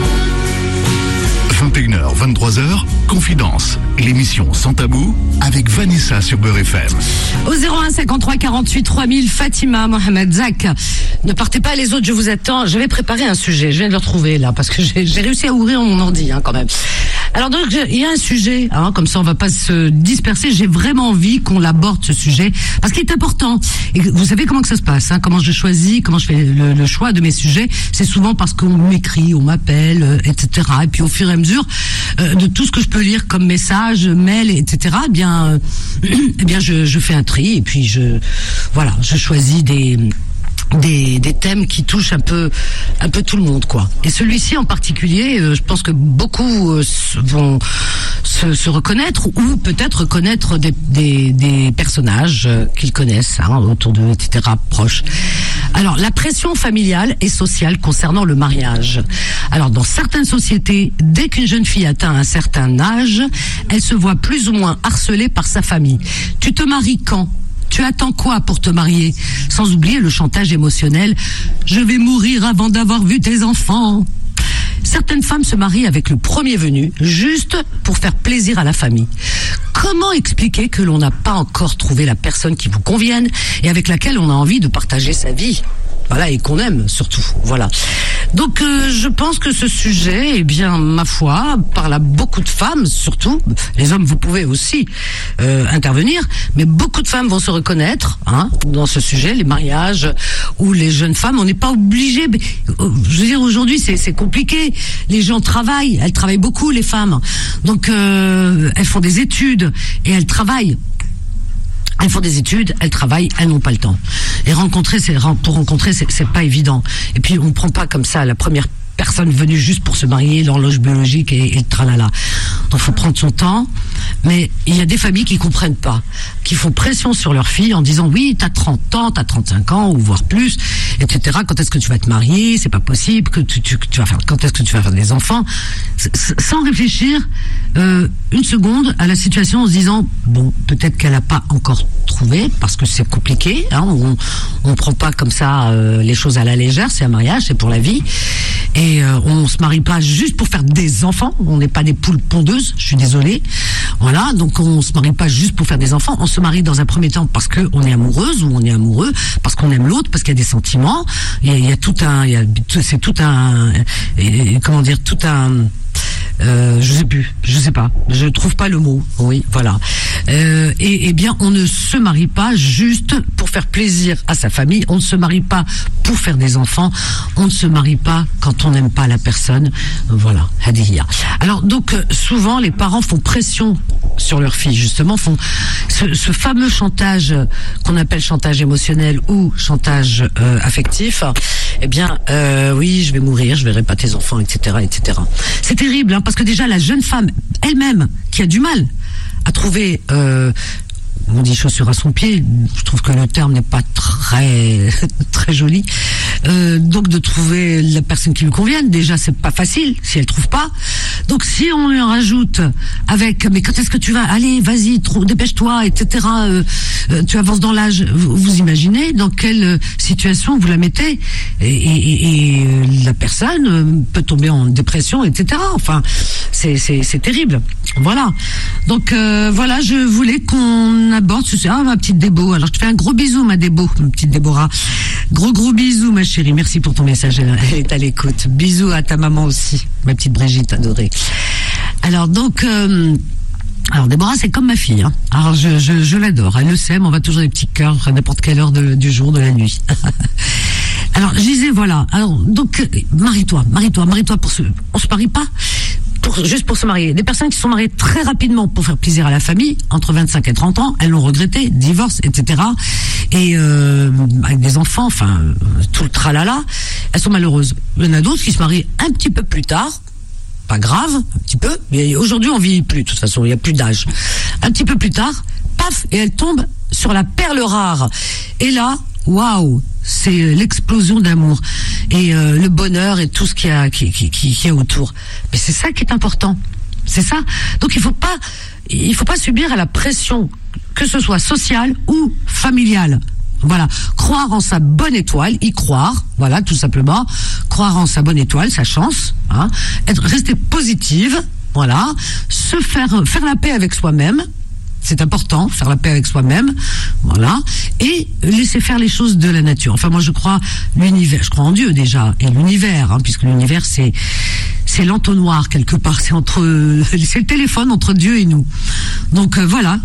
vingt et une heures, vingt-trois heures, Confidence, l'émission sans tabou avec Vanessa sur Beurre F M. Au zéro un cinquante-trois quarante-huit trois mille, Fatima Mohamed Zak. Ne partez pas les autres, je vous attends. J'avais préparé un sujet, je viens de le retrouver là, parce que j'ai, j'ai réussi à ouvrir mon ordi hein, quand même. Alors donc, il y a un sujet, hein, comme ça on va pas se disperser, j'ai vraiment envie qu'on l'aborde ce sujet, parce qu'il est important. Et vous savez comment que ça se passe, hein, comment je choisis, comment je fais le, le choix de mes sujets, c'est souvent parce qu'on m'écrit, on m'appelle, euh, et cetera. Et puis au fur et à mesure euh, de tout ce que je peux lire comme message, mail, et cetera, eh bien, euh, eh bien je, je fais un tri, et puis je, voilà, je choisis des... Des, des thèmes qui touchent un peu, un peu tout le monde, quoi. Et celui-ci en particulier, euh, je pense que beaucoup euh, vont se, se reconnaître ou peut-être reconnaître des, des, des personnages euh, qu'ils connaissent, hein, autour d'eux, et cetera, proches. Alors, la pression familiale et sociale concernant le mariage. Alors, dans certaines sociétés, dès qu'une jeune fille atteint un certain âge, elle se voit plus ou moins harcelée par sa famille. Tu te maries quand ? Tu attends quoi pour te marier? Sans oublier le chantage émotionnel. Je vais mourir avant d'avoir vu tes enfants. Certaines femmes se marient avec le premier venu, juste pour faire plaisir à la famille. Comment expliquer que l'on n'a pas encore trouvé la personne qui vous convienne et avec laquelle on a envie de partager sa vie? Voilà, et qu'on aime surtout. Voilà. Donc euh, je pense que ce sujet, eh bien, ma foi, parle à beaucoup de femmes, surtout. Les hommes, vous pouvez aussi euh, intervenir, mais beaucoup de femmes vont se reconnaître, hein, dans ce sujet, les mariages où les jeunes femmes, on n'est pas obligé. Mais, euh, je veux dire, aujourd'hui, c'est, c'est compliqué. Les gens travaillent, elles travaillent beaucoup, les femmes. Donc euh, elles font des études et elles travaillent. Elles font des études, elles travaillent, elles n'ont pas le temps. Et rencontrer, c'est, pour rencontrer, c'est, c'est pas évident. Et puis, on prend pas comme ça la première personne venue juste pour se marier, l'horloge biologique et, et le tralala. Donc, faut prendre son temps. Mais il y a des familles qui comprennent pas, qui font pression sur leurs filles en disant oui, t'as trente ans, t'as trente-cinq ans, ou voire plus, et cetera. Quand est-ce que tu vas te marier? C'est pas possible que tu, tu, que tu vas faire, quand est-ce que tu vas faire des enfants? Sans réfléchir, euh, une seconde à la situation en se disant bon, peut-être qu'elle a pas encore trouvé, parce que c'est compliqué, hein, on, on prend pas comme ça, euh, les choses à la légère, c'est un mariage, c'est pour la vie. Et euh, on se marie pas juste pour faire des enfants, on n'est pas des poules pondeuses, je suis désolée. Voilà, donc on se marie pas juste pour faire des enfants, on se marie dans un premier temps parce que on est amoureuse ou on est amoureux, parce qu'on aime l'autre, parce qu'il y a des sentiments, il y a, il y a tout un, il y a, c'est tout un, et, comment dire, tout un, Euh, je sais plus, je sais pas, je trouve pas le mot. Oui, voilà. Euh, et, et bien, on ne se marie pas juste pour faire plaisir à sa famille. On ne se marie pas pour faire des enfants. On ne se marie pas quand on n'aime pas la personne. Voilà, hadiya. Alors donc, souvent, les parents font pression sur leur fille, justement, font ce, ce fameux chantage qu'on appelle chantage émotionnel ou chantage euh, affectif. Eh bien, euh, oui, je vais mourir, je verrai pas tes enfants, et cetera, et cetera. C'est terrible, hein, parce que déjà la jeune femme elle-même qui a du mal à trouver, euh, on dit chaussure à son pied, je trouve que le terme n'est pas très très joli. Euh, donc de trouver la personne qui lui convienne, déjà c'est pas facile si elle trouve pas. Donc si on lui en rajoute avec mais quand est-ce que tu vas, allez vas-y trou- dépêche-toi, et cetera. Euh, euh, tu avances dans l'âge, vous, vous imaginez dans quelle situation vous la mettez, et, et, et la personne peut tomber en dépression, et cetera. Enfin c'est c'est c'est terrible. Voilà. Donc euh, voilà, je voulais qu'on aborde ce ah ma petite Débo. Alors je te fais un gros bisou ma Débo, ma petite Déborah. Gros gros bisous ma chérie, merci pour ton message, elle est à l'écoute. Bisous à ta maman aussi, ma petite Brigitte adorée. Alors donc euh, alors Déborah c'est comme ma fille, hein. Alors je, je, je l'adore, elle le sait, mais on va toujours des petits cœurs à n'importe quelle heure de, du jour, de la nuit. Alors je disais voilà, alors donc marie-toi, marie-toi, marie-toi pour ce, on se marie pas pour, juste pour se marier. Des personnes qui se sont mariées très rapidement pour faire plaisir à la famille, entre vingt-cinq et trente ans, elles l'ont regretté, divorce, et cetera. Et euh, avec des enfants, enfin tout le tralala, elles sont malheureuses. Il y en a d'autres qui se marient un petit peu plus tard, pas grave, un petit peu, mais aujourd'hui on vieillit plus, de toute façon, il n'y a plus d'âge. Un petit peu plus tard, paf, et elles tombent sur la perle rare. Et là, waouh, c'est l'explosion d'amour et euh, le bonheur et tout ce qu'il y a, qui, qui, qui, qui est autour. Mais c'est ça qui est important, c'est ça. Donc il faut pas, il faut pas subir à la pression, que ce soit sociale ou familiale. Voilà, croire en sa bonne étoile, y croire, voilà, tout simplement, croire en sa bonne étoile, sa chance, hein, être, rester positive, voilà, se faire faire la paix avec soi-même. C'est important, faire la paix avec soi-même, voilà, et laisser faire les choses de la nature. Enfin, moi, je crois l'univers, je crois en Dieu déjà, et l'univers, hein, puisque l'univers, c'est c'est l'entonnoir quelque part, c'est entre, c'est le téléphone entre Dieu et nous. Donc euh, voilà,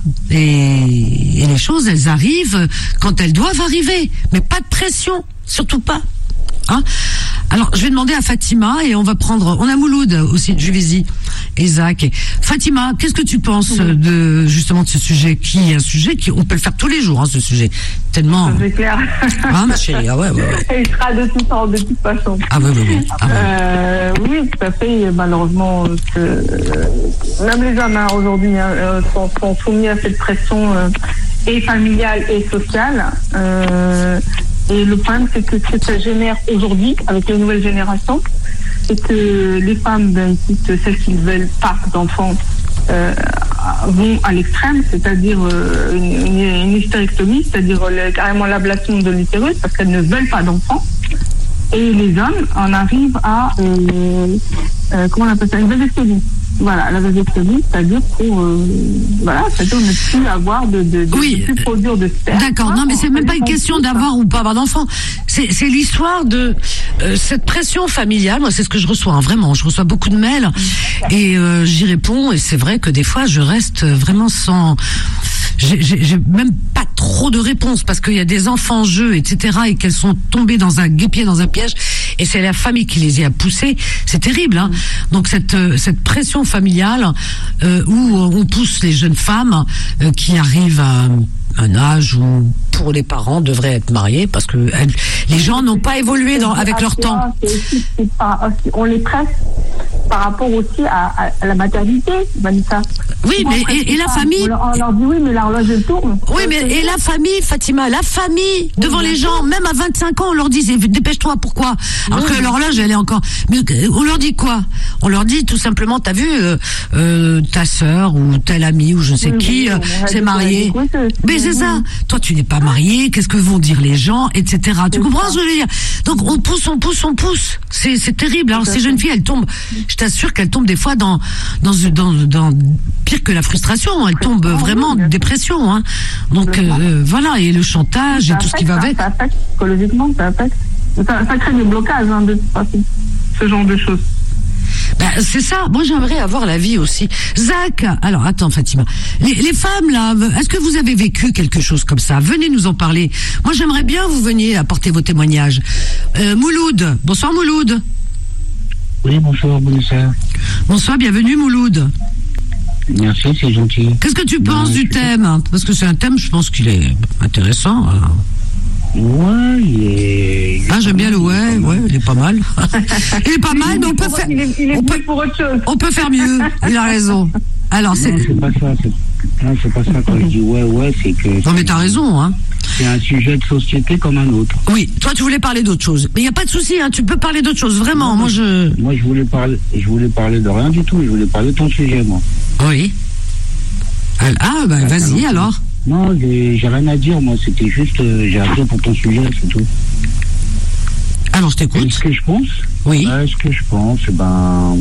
et, et les choses, elles arrivent quand elles doivent arriver, mais pas de pression, surtout pas. Hein. Alors, je vais demander à Fatima et on va prendre, on a Mouloud aussi de Juvisy Isaac. Fatima, qu'est-ce que tu penses de justement de ce sujet qui est un sujet qui on peut le faire tous les jours, hein, ce sujet tellement. C'est clair. Ah ma chérie, ah ouais, ouais, ouais. Il sera de toute façon, de toute façon. Ah ouais, ouais, ouais. Ah, ouais. Euh, oui, tout à fait. Malheureusement, que, euh, même les hommes hein, aujourd'hui hein, sont, sont soumis à cette pression euh, et familiale et sociale. Euh, et le problème, c'est que ce que ça génère aujourd'hui avec les nouvelles générations, c'est que les femmes, ben, celles qui ne veulent pas d'enfants, euh, vont à l'extrême, c'est-à-dire euh, une, une, une hystérectomie, c'est-à-dire le, carrément l'ablation de l'utérus parce qu'elles ne veulent pas d'enfants. Et les hommes en arrivent à euh, euh, comment on appelle ça, une vasectomie. Voilà, la vasectomie, c'est-à-dire pour euh, voilà, c'est-à-dire ne plus avoir de, de, de oui. ne plus produire de sperme. D'accord, non mais c'est même pas une question d'avoir ou pas avoir d'enfants. C'est, c'est l'histoire de euh, cette pression familiale. Moi, c'est ce que je reçois, hein, vraiment. Je reçois beaucoup de mails et euh, j'y réponds. Et c'est vrai que des fois, je reste vraiment sans. J'ai, j'ai, j'ai même pas trop de réponses parce qu'il y a des enfants en jeu, et cetera, et qu'elles sont tombées dans un guêpier, dans un piège, et c'est la famille qui les y a poussées. C'est terrible, hein. Donc cette cette pression familiale euh, où on pousse les jeunes femmes euh, qui arrivent à un âge où pour les parents devraient être mariés parce que elles, les gens n'ont pas évolué dans, avec leur temps. C'est aussi, c'est pas, on les presse par rapport aussi à, à la maternité, Vanessa. Oui, mais et, et la famille. On leur, on leur dit oui, mais l'horloge elle tourne. Oui, mais et la famille, Fatima, la famille devant les gens, même à vingt-cinq ans, on leur dit dépêche-toi, pourquoi? Alors que l'horloge elle est encore. Mais on leur dit quoi? On leur dit tout simplement, t'as vu euh, euh, ta sœur ou tel ami ou je ne sais oui, qui euh, s'est marié. Mais c'est ça. Toi, tu n'es pas marié. Qu'est-ce que vont dire les gens, et cetera. Tu comprends ce que je veux dire? Donc on pousse, on pousse, on pousse. C'est c'est terrible. Alors ces jeunes filles, elles tombent. Je t'assure qu'elles tombent des fois dans dans dans dans pire que la frustration. Elles tombent vraiment en dépression. Hein. Donc euh, voilà, et le chantage et tout ce qui va avec. Ça affecte psychologiquement, ça affecte. Ça, ça crée des blocages hein, de ce genre de choses. Ben, c'est ça. Moi, j'aimerais avoir la vie aussi. Zach, alors attends, Fatima. Les, les femmes là, est-ce que vous avez vécu quelque chose comme ça? Venez nous en parler. Moi, j'aimerais bien vous veniez apporter vos témoignages. Euh, Mouloud, bonsoir Mouloud. Oui, bonsoir, bonsoir. Bonsoir, bienvenue Mouloud. Merci, c'est gentil. Qu'est-ce que tu penses ben, du thème? Parce que c'est un thème, je pense qu'il est intéressant. Alors. Ouais, il est... Ah, j'aime bien le ouais, ouais, il est pas mal. Il est pas mal, mais on peut faire... Il est, il est on, peut, pour autre chose. On peut faire mieux, il a raison. Alors, c'est... Non, c'est pas ça, c'est... Non, c'est pas ça, quand je dis ouais, ouais, c'est que... Non, mais t'as raison, hein. C'est un sujet de société comme un autre. Oui, toi, tu voulais parler d'autre chose. Mais il n'y a pas de souci, hein, tu peux parler d'autre chose, vraiment, non, moi je... Moi, je voulais parler, je voulais parler de rien du tout, je voulais parler de ton sujet, moi. Oui. Ah, bah, vas-y, alors. Non, j'ai, j'ai rien à dire, moi, c'était juste, euh, j'ai appelé pour ton sujet, c'est tout. Alors, je t'écoute. Ce que je pense Oui. Ouais, ce que je pense, ben...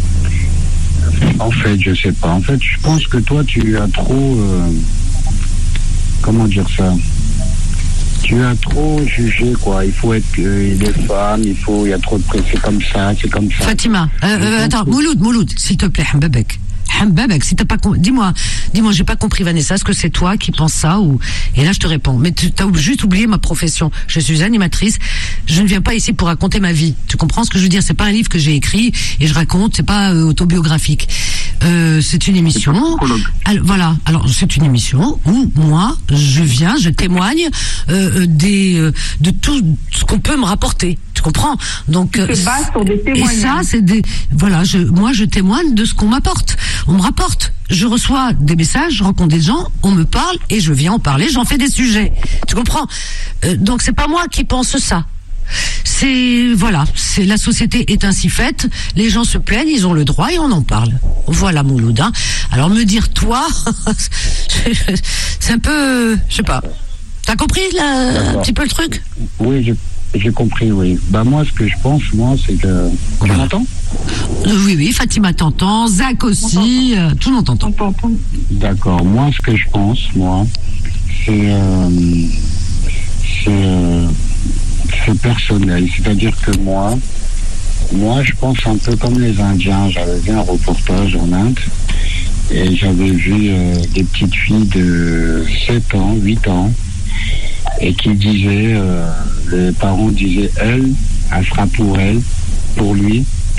En fait, je sais pas. En fait, je pense que toi, tu as trop... Euh, comment dire ça? Tu as trop jugé, quoi. Il faut être euh, des femmes, il faut... Il y a trop de pré... C'est comme ça, c'est comme ça. Fatima, euh, euh, attends, Mouloud, Mouloud, s'il te plaît, Hambabek. Hambabek, si t'as pas com... dis-moi, dis-moi, j'ai pas compris Vanessa, est-ce que c'est toi qui penses ça ou et là je te réponds. Mais tu as juste oublié ma profession. Je suis animatrice. Je ne viens pas ici pour raconter ma vie. Tu comprends ce que je veux dire? C'est pas un livre que j'ai écrit et je raconte. C'est pas euh, autobiographique. Euh, c'est une émission. Alors, voilà. Alors c'est une émission où moi je viens, je témoigne euh, des euh, de tout ce qu'on peut me rapporter. Tu comprends? Donc euh, et ça c'est des voilà. Je moi je témoigne de ce qu'on m'apporte. On me rapporte. Je reçois des messages, je rencontre des gens, on me parle et je viens en parler, j'en fais des sujets. Tu comprends? euh, Donc c'est pas moi qui pense ça. C'est voilà, c'est la société est ainsi faite. Les gens se plaignent, ils ont le droit et on en parle. Voilà Mouloud. Hein. Alors me dire toi, c'est un peu, je sais pas. T'as compris là, un petit peu le truc? Oui, j'ai, j'ai compris. Oui. Bah moi, ce que je pense, moi, c'est que tu m'entends? Oui, oui, Fatima t'entend, Zach aussi, euh, tout le monde t'entend. D'accord. Moi, ce que je pense, moi, c'est, euh, c'est, euh, c'est personnel. C'est-à-dire que moi, moi, je pense un peu comme les Indiens. J'avais vu un reportage en Inde et j'avais vu euh, des petites filles de sept ans, huit ans et qui disaient, euh, les parents disaient, elle, elle sera pour elle, pour lui.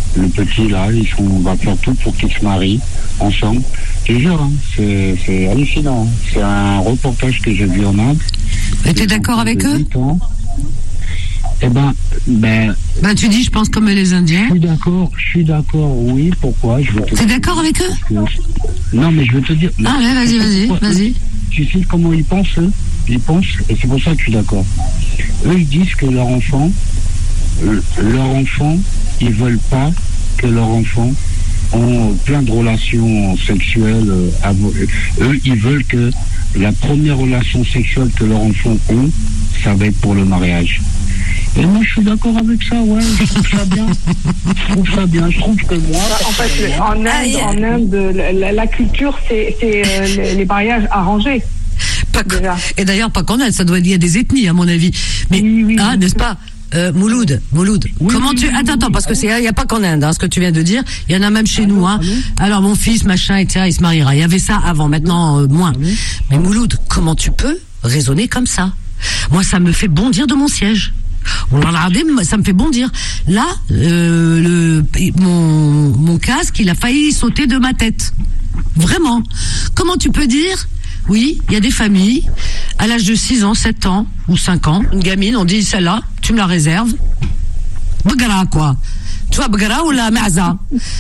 le petit là, ils sont, on va faire tout pour qu'ils se marient ensemble. Je te jure, hein, c'est, c'est hallucinant. C'est un reportage que j'ai vu en Inde. Et t'es d'accord avec eux? Eh ben, ben. Ben, tu dis, je pense comme les Indiens. Je suis d'accord, je suis d'accord, oui, pourquoi? Je veux te T'es d'accord avec eux? Que... Non, mais je veux te dire. Ah, ouais, vas-y, vas-y, vas-y. Tu sais comment ils pensent, eux? Ils pensent, et c'est pour ça que je suis d'accord. Eux, ils disent que leur enfant, euh, leur enfant, ils veulent pas que leur enfant ont plein de relations sexuelles. Euh, avant, eux, ils veulent que la première relation sexuelle que leur enfant ont, ça va être pour le mariage. Et moi, je suis d'accord avec ça, ouais, je trouve ça bien. Je trouve ça bien, je trouve que moi... En fait, en Inde, en Inde la, la culture, c'est, c'est euh, les, les mariages arrangés. Pas que, et d'ailleurs, pas qu'en Inde, ça doit être lié à des ethnies, à mon avis. Mais, oui, oui, ah, oui, n'est-ce pas euh, Mouloud, Mouloud, oui, comment oui, tu... Oui, attends, attends, parce que c'est, il n'y a pas qu'en Inde, hein, ce que tu viens de dire. Il y en a même chez allô, nous, hein. Allô. Alors, mon fils, machin, et cetera, il se mariera. Il y avait ça avant, maintenant, euh, moins. Allô. Mais Mouloud, comment tu peux raisonner comme ça? Moi, ça me fait bondir de mon siège. On l'a regardé, ça me fait bondir. Là, euh, le, mon, mon casque, il a failli sauter de ma tête. Vraiment. Comment tu peux dire? Oui, il y a des familles, à l'âge de six ans, sept ans, ou cinq ans, une gamine, on dit, celle-là, tu me la réserves. Bagara, quoi. Tu vois, Bagara ou la Ma'za?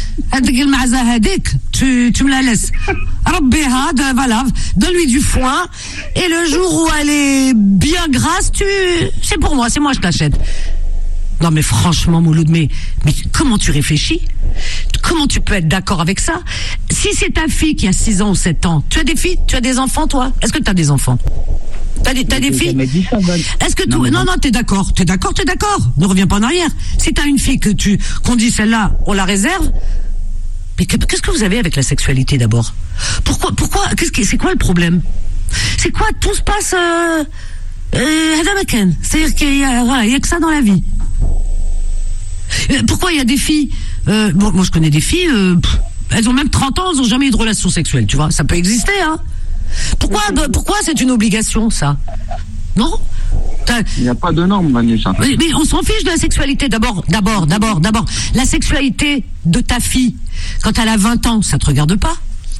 Tu, tu me la laisses. Rabbiha, voilà, donne-lui du foin, et le jour où elle est bien grasse, tu, c'est pour moi, c'est moi, je t'achète. Non, mais franchement, Mouloud, mais, mais comment tu réfléchis? Comment tu peux être d'accord avec ça? Si c'est ta fille qui a six ans ou sept ans, tu as des filles? Tu as des enfants, toi? Est-ce que tu as des enfants? T'as des, t'as des filles? Est-ce que non, tu, non, non, t'es d'accord, t'es d'accord, t'es d'accord. Ne reviens pas en arrière. Si t'as une fille que tu, qu'on dit celle-là, on la réserve. Mais qu'est-ce que vous avez avec la sexualité d'abord? Pourquoi, pourquoi, qu'est-ce que, c'est quoi le problème? C'est quoi? Tout se passe, euh, euh, c'est-à-dire qu'il y a, voilà, il y a que ça dans la vie. Pourquoi il y a des filles, euh, bon, moi je connais des filles, euh, pff, elles ont même trente ans, elles ont jamais eu de relation sexuelle, tu vois, ça peut exister, hein. Pourquoi, pourquoi c'est une obligation, ça? Non? Il n'y a pas de normes, Vanessa. Mais, mais on s'en fiche de la sexualité. D'abord, d'abord, d'abord, d'abord. La sexualité de ta fille, quand elle a vingt ans, ça te regarde pas.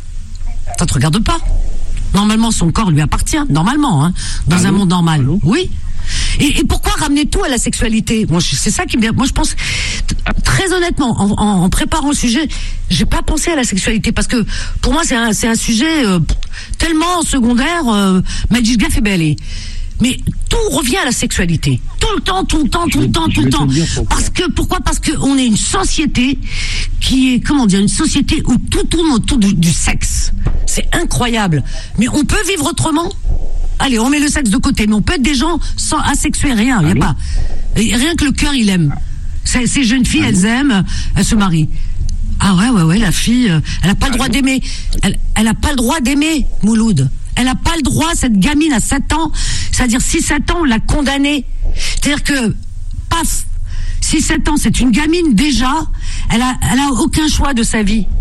Ça te regarde pas. Normalement, son corps lui appartient. Normalement, hein. Dans Allô? Un monde normal. Allô? Oui. Et, et pourquoi ramener tout à la sexualité? Moi, c'est ça qui me... Moi, je pense... Très honnêtement, en, en, en préparant le sujet, j'ai pas pensé à la sexualité. Parce que, pour moi, c'est un, c'est un sujet euh, tellement secondaire. Euh, Majid Gaf et Belé. Mais tout revient à la sexualité. Tout le temps, tout le temps, tout le temps, tout le temps. Parce que, pourquoi? Parce qu'on est une société qui est, comment dire, une société où tout tourne autour du, du sexe. C'est incroyable. Mais on peut vivre autrement? Allez, on met le sexe de côté, mais on peut être des gens sans asexués, rien, y a pas. Rien que le cœur, il aime. Ces, ces jeunes filles, Allô? Elles aiment, elles se marient. Ah ouais, ouais, ouais, la fille, elle a pas le droit d'aimer. Elle, elle a pas le droit d'aimer, Mouloud. Elle a pas le droit, cette gamine à sept ans, c'est-à-dire six sept ans, on l'a condamnée. C'est-à-dire que, paf, six sept ans, c'est une gamine déjà, elle a, elle a aucun choix de sa vie.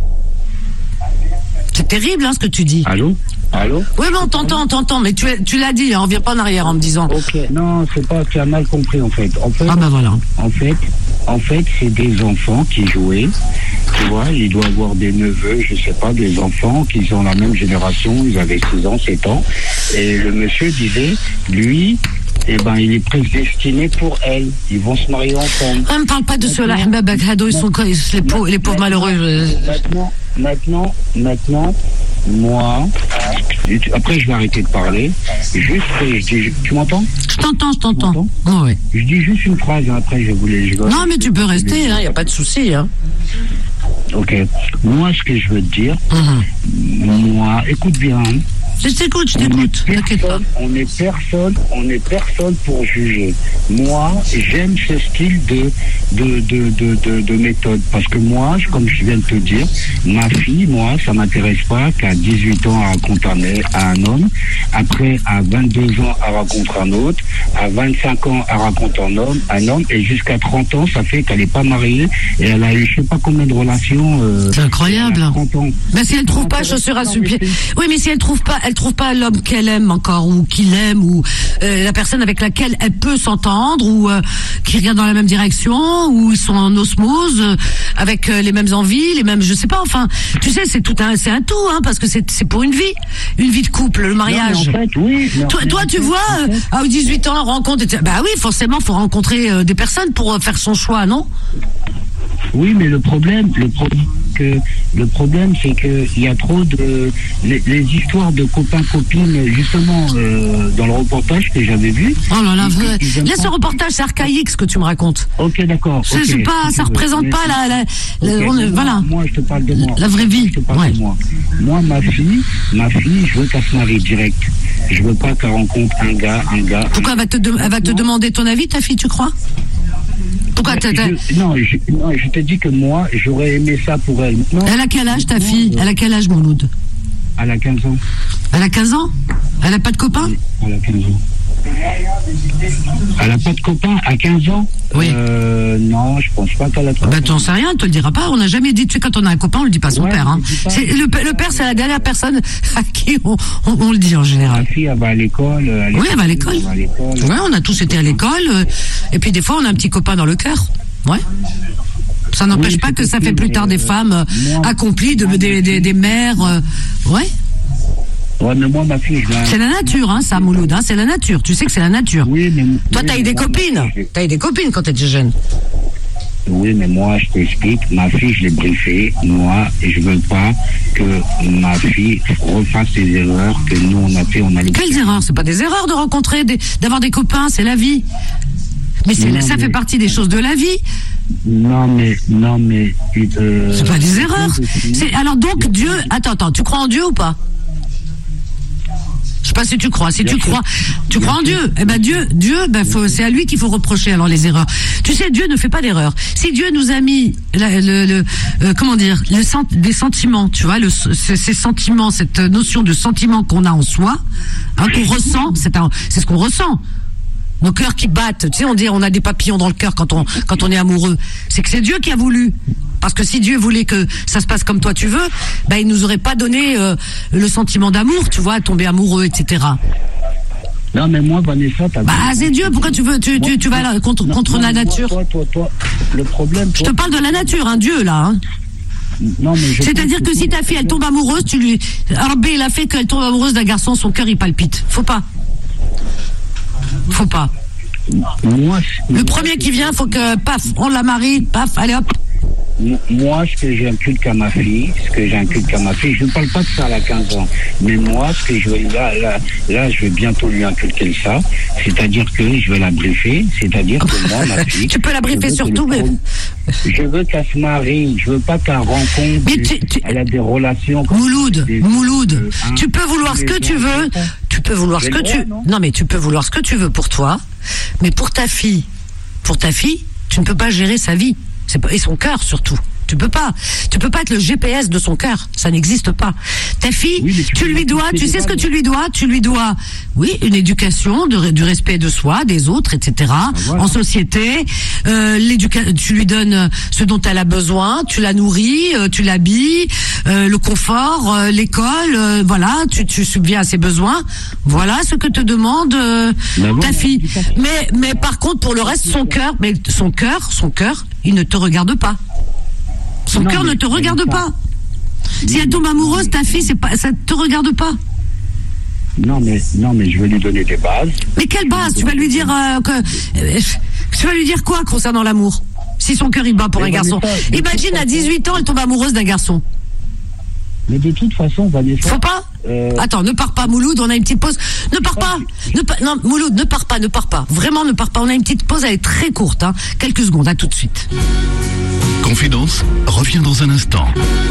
C'est terrible, hein, ce que tu dis. Allô? Allô? Oui, mais on t'entend, on t'entend, mais tu, tu l'as dit, hein, on revient pas en arrière en me disant. Ok, non, c'est pas, tu as mal compris, en fait. En fait, ah bah voilà. En fait, en fait, c'est des enfants qui jouaient, tu vois, il doit avoir des neveux, je sais pas, des enfants qui sont la même génération, ils avaient six ans, sept ans, et le monsieur disait, lui, eh ben, il est prédestiné pour elle. Ils vont se marier ensemble. On ne parle pas de cela, Mbabak Hado, ils sont les pauvres, les pauvres malheureux. Maintenant, maintenant, maintenant, moi, après je vais arrêter de parler. Juste, je dis, tu m'entends? Je t'entends, je t'entends. Oh, ouais. Je dis juste une phrase, après je voulais. Je non, mais tu peux rester, il hein, n'y a pas de souci. Hein. Ok. Moi, ce que je veux te dire, mm-hmm. moi, écoute bien. Hein. Je t'écoute, je t'écoute. On est personne, on est personne pour juger. Moi, j'aime ce style de de, de, de, de, de méthode. Parce que moi, comme je viens de te dire, ma fille, moi, ça m'intéresse pas qu'à dix-huit ans, elle rencontre un, à un homme. Après, à vingt-deux ans, elle rencontre un autre. À vingt-cinq ans, elle rencontre un homme, un homme. Et jusqu'à trente ans, ça fait qu'elle n'est pas mariée. Et elle a eu je sais pas combien de relations. Euh, C'est incroyable. trente ans. Ben, si elle trouve pas chaussures à su pied. Oui, mais si elle trouve pas, elle trouve pas l'homme qu'elle aime encore, ou qu'il aime, ou euh, la personne avec laquelle elle peut s'entendre, ou euh, qui regarde dans la même direction, ou ils sont en osmose, euh, avec euh, les mêmes envies, les mêmes, je sais pas, enfin, tu sais, c'est tout un, c'est un tout, hein, parce que c'est, c'est pour une vie, une vie de couple, le mariage. Non, en fait, oui, toi, toi, tu vois, euh, à dix-huit ans, rencontre, bah oui, forcément, faut rencontrer euh, des personnes pour euh, faire son choix, non? Oui, mais le problème, le problème, que le problème, c'est que il y a trop de les, les histoires de copains copines, justement, euh, dans le reportage que j'avais vu. Oh là là, ils, laisse ce reportage, c'est archaïque ce que tu me racontes. Ok, d'accord. C'est, okay, c'est pas, si ça représente veux. pas mais, la, la, okay, la on, moi, voilà. Moi, je te parle de moi. La vraie vie. Je te parle ouais. de moi. Moi, ma fille, ma fille, je veux qu'elle se marie direct. Je veux pas qu'elle rencontre un gars, un gars. Pourquoi un... elle va te, de, elle va te demander ton avis, ta fille, tu crois? Pourquoi t'as, t'as... Je, non, je, non, je te dis que moi, j'aurais aimé ça pour elle. Non, elle a quel âge, ta fille? Elle a quel âge, Mouloud? Elle a quinze ans. Elle a quinze ans? Elle a pas de copain? Elle a quinze ans. Elle a pas de copain à quinze ans? Oui. Euh, non, je pense pas qu'elle a de copain. Bah, t'en sais rien, on te le dira pas. On n'a jamais dit, tu sais, quand on a un copain, on le dit pas à son ouais, père, hein. C'est, le, le père, c'est la dernière personne à qui on, on, on le dit en général. La fille, elle va à l'école. À oui, elle va à l'école. Elle va à l'école. Ouais, on a tous été à l'école. Et puis, des fois, on a un petit copain dans le cœur. Ouais. Ça n'empêche oui, pas que ça fait plus tard des femmes euh, moi, accomplies, de, des, des, des mères. Euh, ouais. Ouais, mais moi, ma fille, je c'est la nature, hein, ça, Mouloud, hein, c'est la nature. Tu sais que c'est la nature. Oui, mais. Toi, oui, t'as eu des copines. T'as eu des copines quand t'étais jeune. Oui, mais moi, je t'explique, ma fille, je l'ai briefée, moi, et je veux pas que ma fille refasse les erreurs que nous, on a fait, on a les... Quelles erreurs? C'est pas des erreurs de rencontrer, des, d'avoir des copains, c'est la vie. Mais c'est, non, ça mais... fait partie des choses de la vie. Non, mais, non, mais, euh... c'est pas des erreurs. C'est, alors donc, Dieu, attends, attends, tu crois en Dieu ou pas? Je sais pas si tu crois. Si Bien tu sûr. crois, tu Bien crois en sûr. Dieu. Eh ben Dieu, Dieu, ben faut, c'est à lui qu'il faut reprocher alors les erreurs. Tu sais, Dieu ne fait pas d'erreurs. Si Dieu nous a mis le, le, le euh, comment dire, le sent, des sentiments, tu vois, le, ces, ces sentiments, cette notion de sentiment qu'on a en soi, hein, qu'on ressent, c'est, un, c'est ce qu'on ressent. Nos cœurs qui battent, tu sais, on dit on a des papillons dans le cœur quand on quand on est amoureux. C'est que c'est Dieu qui a voulu. Parce que si Dieu voulait que ça se passe comme toi tu veux, ben il nous aurait pas donné euh, le sentiment d'amour, tu vois, tomber amoureux, et cetera. Non mais moi Vanessa, t'as. Bah c'est Dieu. Pourquoi tu veux, tu moi, tu, tu vas là, contre non, contre non, la nature? Toi, toi, toi, le problème. Toi, je te parle de la nature, hein, Dieu là. Hein. Non, mais je c'est-à-dire que, que si ta fille elle tombe amoureuse, tu lui. Alors B il a fait qu'elle tombe amoureuse d'un garçon, son cœur il palpite. Faut pas. Faut pas. Moi, le moi, premier qui vient, faut que paf, on la marie, paf, allez hop. Moi, ce que j'inculque à ma fille, ce que j'inculque à ma fille, je ne parle pas de ça à quinze ans, mais moi, ce que je vais là, là, là, je vais bientôt lui inculquer ça, c'est-à-dire que je vais la briefer, c'est-à-dire que moi, ma fille. Tu peux la briefer surtout, mais. Je veux qu'elle se marie, je veux pas qu'elle rencontre. Mais tu, tu... Elle a des relations. Mouloud, des... Mouloud, euh, hein, tu peux vouloir ce que tu veux, tu peux vouloir ce que tu. Non, non, mais tu peux vouloir ce que tu veux pour toi, mais pour ta fille, pour ta fille, tu ne peux pas gérer sa vie. C'est pas, et son cœur surtout. Tu peux pas. Tu peux pas être le G P S de son cœur. Ça n'existe pas. Ta fille, oui, tu, tu lui dois, tu sais ce que tu lui dois? Tu lui dois, oui, une éducation, de, du respect de soi, des autres, et cetera. Ah, voilà. En société, euh, l'éducation, tu lui donnes ce dont elle a besoin, tu la nourris, euh, tu l'habilles, euh, le confort, euh, l'école, euh, voilà, tu, tu subviens à ses besoins. Voilà ce que te demande euh, bon, ta fille. Mais, mais par contre, pour le reste, son cœur, mais son cœur, son cœur, il ne te regarde pas. Son cœur ne te regarde pas. pas. Si elle tombe amoureuse, ta fille, c'est pas, ça ne te regarde pas. Non mais, non, mais je vais lui donner des bases. Mais quelle base? Tu vas lui dire euh, que, euh, tu vas lui dire quoi concernant l'amour? Si son cœur il bat pour mais un garçon. Pas, imagine à dix-huit ans, elle tombe amoureuse d'un garçon. Mais de toute façon, Vanessa. Faut pas euh... Attends, ne pars pas, Mouloud, on a une petite pause. Ne pars pas, ne pa... Non, Mouloud, ne pars pas, ne pars pas. Vraiment, ne pars pas. On a une petite pause, elle est très courte, hein. Quelques secondes, à tout de suite. Confidence revient dans un instant.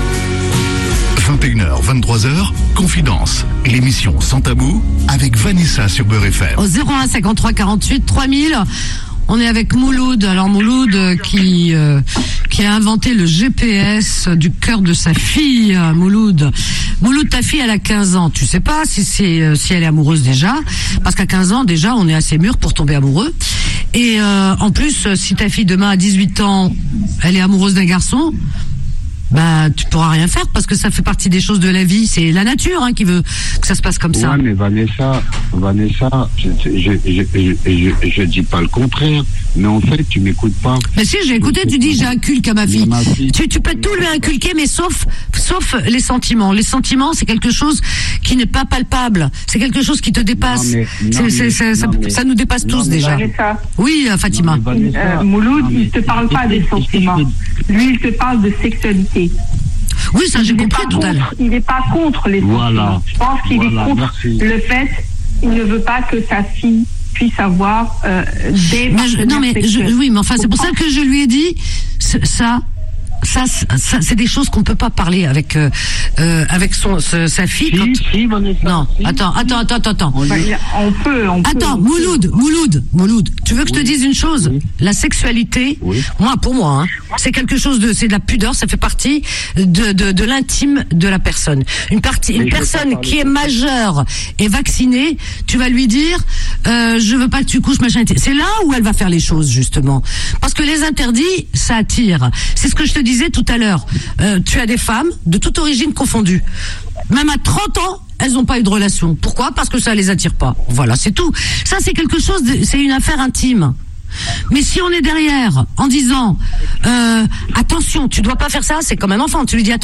vingt et une heures, vingt-trois heures, Confidence, l'émission Sans Tabou avec Vanessa sur Beurre F M. Au zéro un cinquante-trois quarante-huit trois mille. On est avec Mouloud. Alors Mouloud euh, qui euh, qui a inventé le G P S du cœur de sa fille. Euh, Mouloud, Mouloud, ta fille elle a quinze ans. Tu sais pas si c'est euh, si elle est amoureuse déjà, parce qu'à quinze ans déjà on est assez mûr pour tomber amoureux. Et euh, en plus, si ta fille demain à dix-huit ans, elle est amoureuse d'un garçon, bah tu pourras rien faire parce que ça fait partie des choses de la vie. C'est la nature hein, qui veut que ça se passe comme ça. Ouais, mais Vanessa, Vanessa, je, je, je, je, je, je dis pas le contraire, mais en fait, tu m'écoutes pas. Mais si, j'ai écouté, tu dis j'inculque à ma fille. Ma fille. Tu, tu peux tout lui inculquer, mais sauf, sauf les sentiments. Les sentiments, c'est quelque chose qui n'est pas palpable. C'est quelque chose qui te dépasse. Non, mais, non, c'est, c'est, mais, ça, non, ça nous dépasse non, tous déjà. Vanessa. Oui, Fatima. Euh, Mouloud, il te parle pas des sentiments. Lui, il te parle de sexualité. Oui, ça j'ai compris tout à l'heure. Il n'est pas contre les sentiments. Voilà. Je pense qu'il voilà, est contre merci. Le fait, il ne veut pas que sa fille puisse avoir euh, des mais je, non mais je, oui, mais enfin c'est pour ça que je lui ai dit ça. Ça, ça, c'est des choses qu'on peut pas parler avec euh, euh, avec son ce, sa fille. Si, quand... si, Vanessa, non, si. attends, attends, attends, attends. On, on peut, on attends, peut, Mouloud, Mouloud, Mouloud. Tu veux que oui. je te dise une chose? Oui. La sexualité, oui. moi, pour moi, hein, c'est quelque chose de, c'est de la pudeur. Ça fait partie de de, de l'intime de la personne. Une partie, une personne qui est majeure et vaccinée, tu vas lui dire, euh, je veux pas que tu couches, machin. C'est là où elle va faire les choses justement, parce que les interdits, ça attire. C'est ce que je te disais tout à l'heure. Euh, tu as des femmes de toute origine confondue. Même à trente ans, elles n'ont pas eu de relation. Pourquoi? Parce que ça les attire pas. Voilà, c'est tout. Ça, c'est quelque chose, de, c'est une affaire intime. Mais si on est derrière en disant euh, attention, tu dois pas faire ça, c'est comme un enfant. Tu lui dis attention.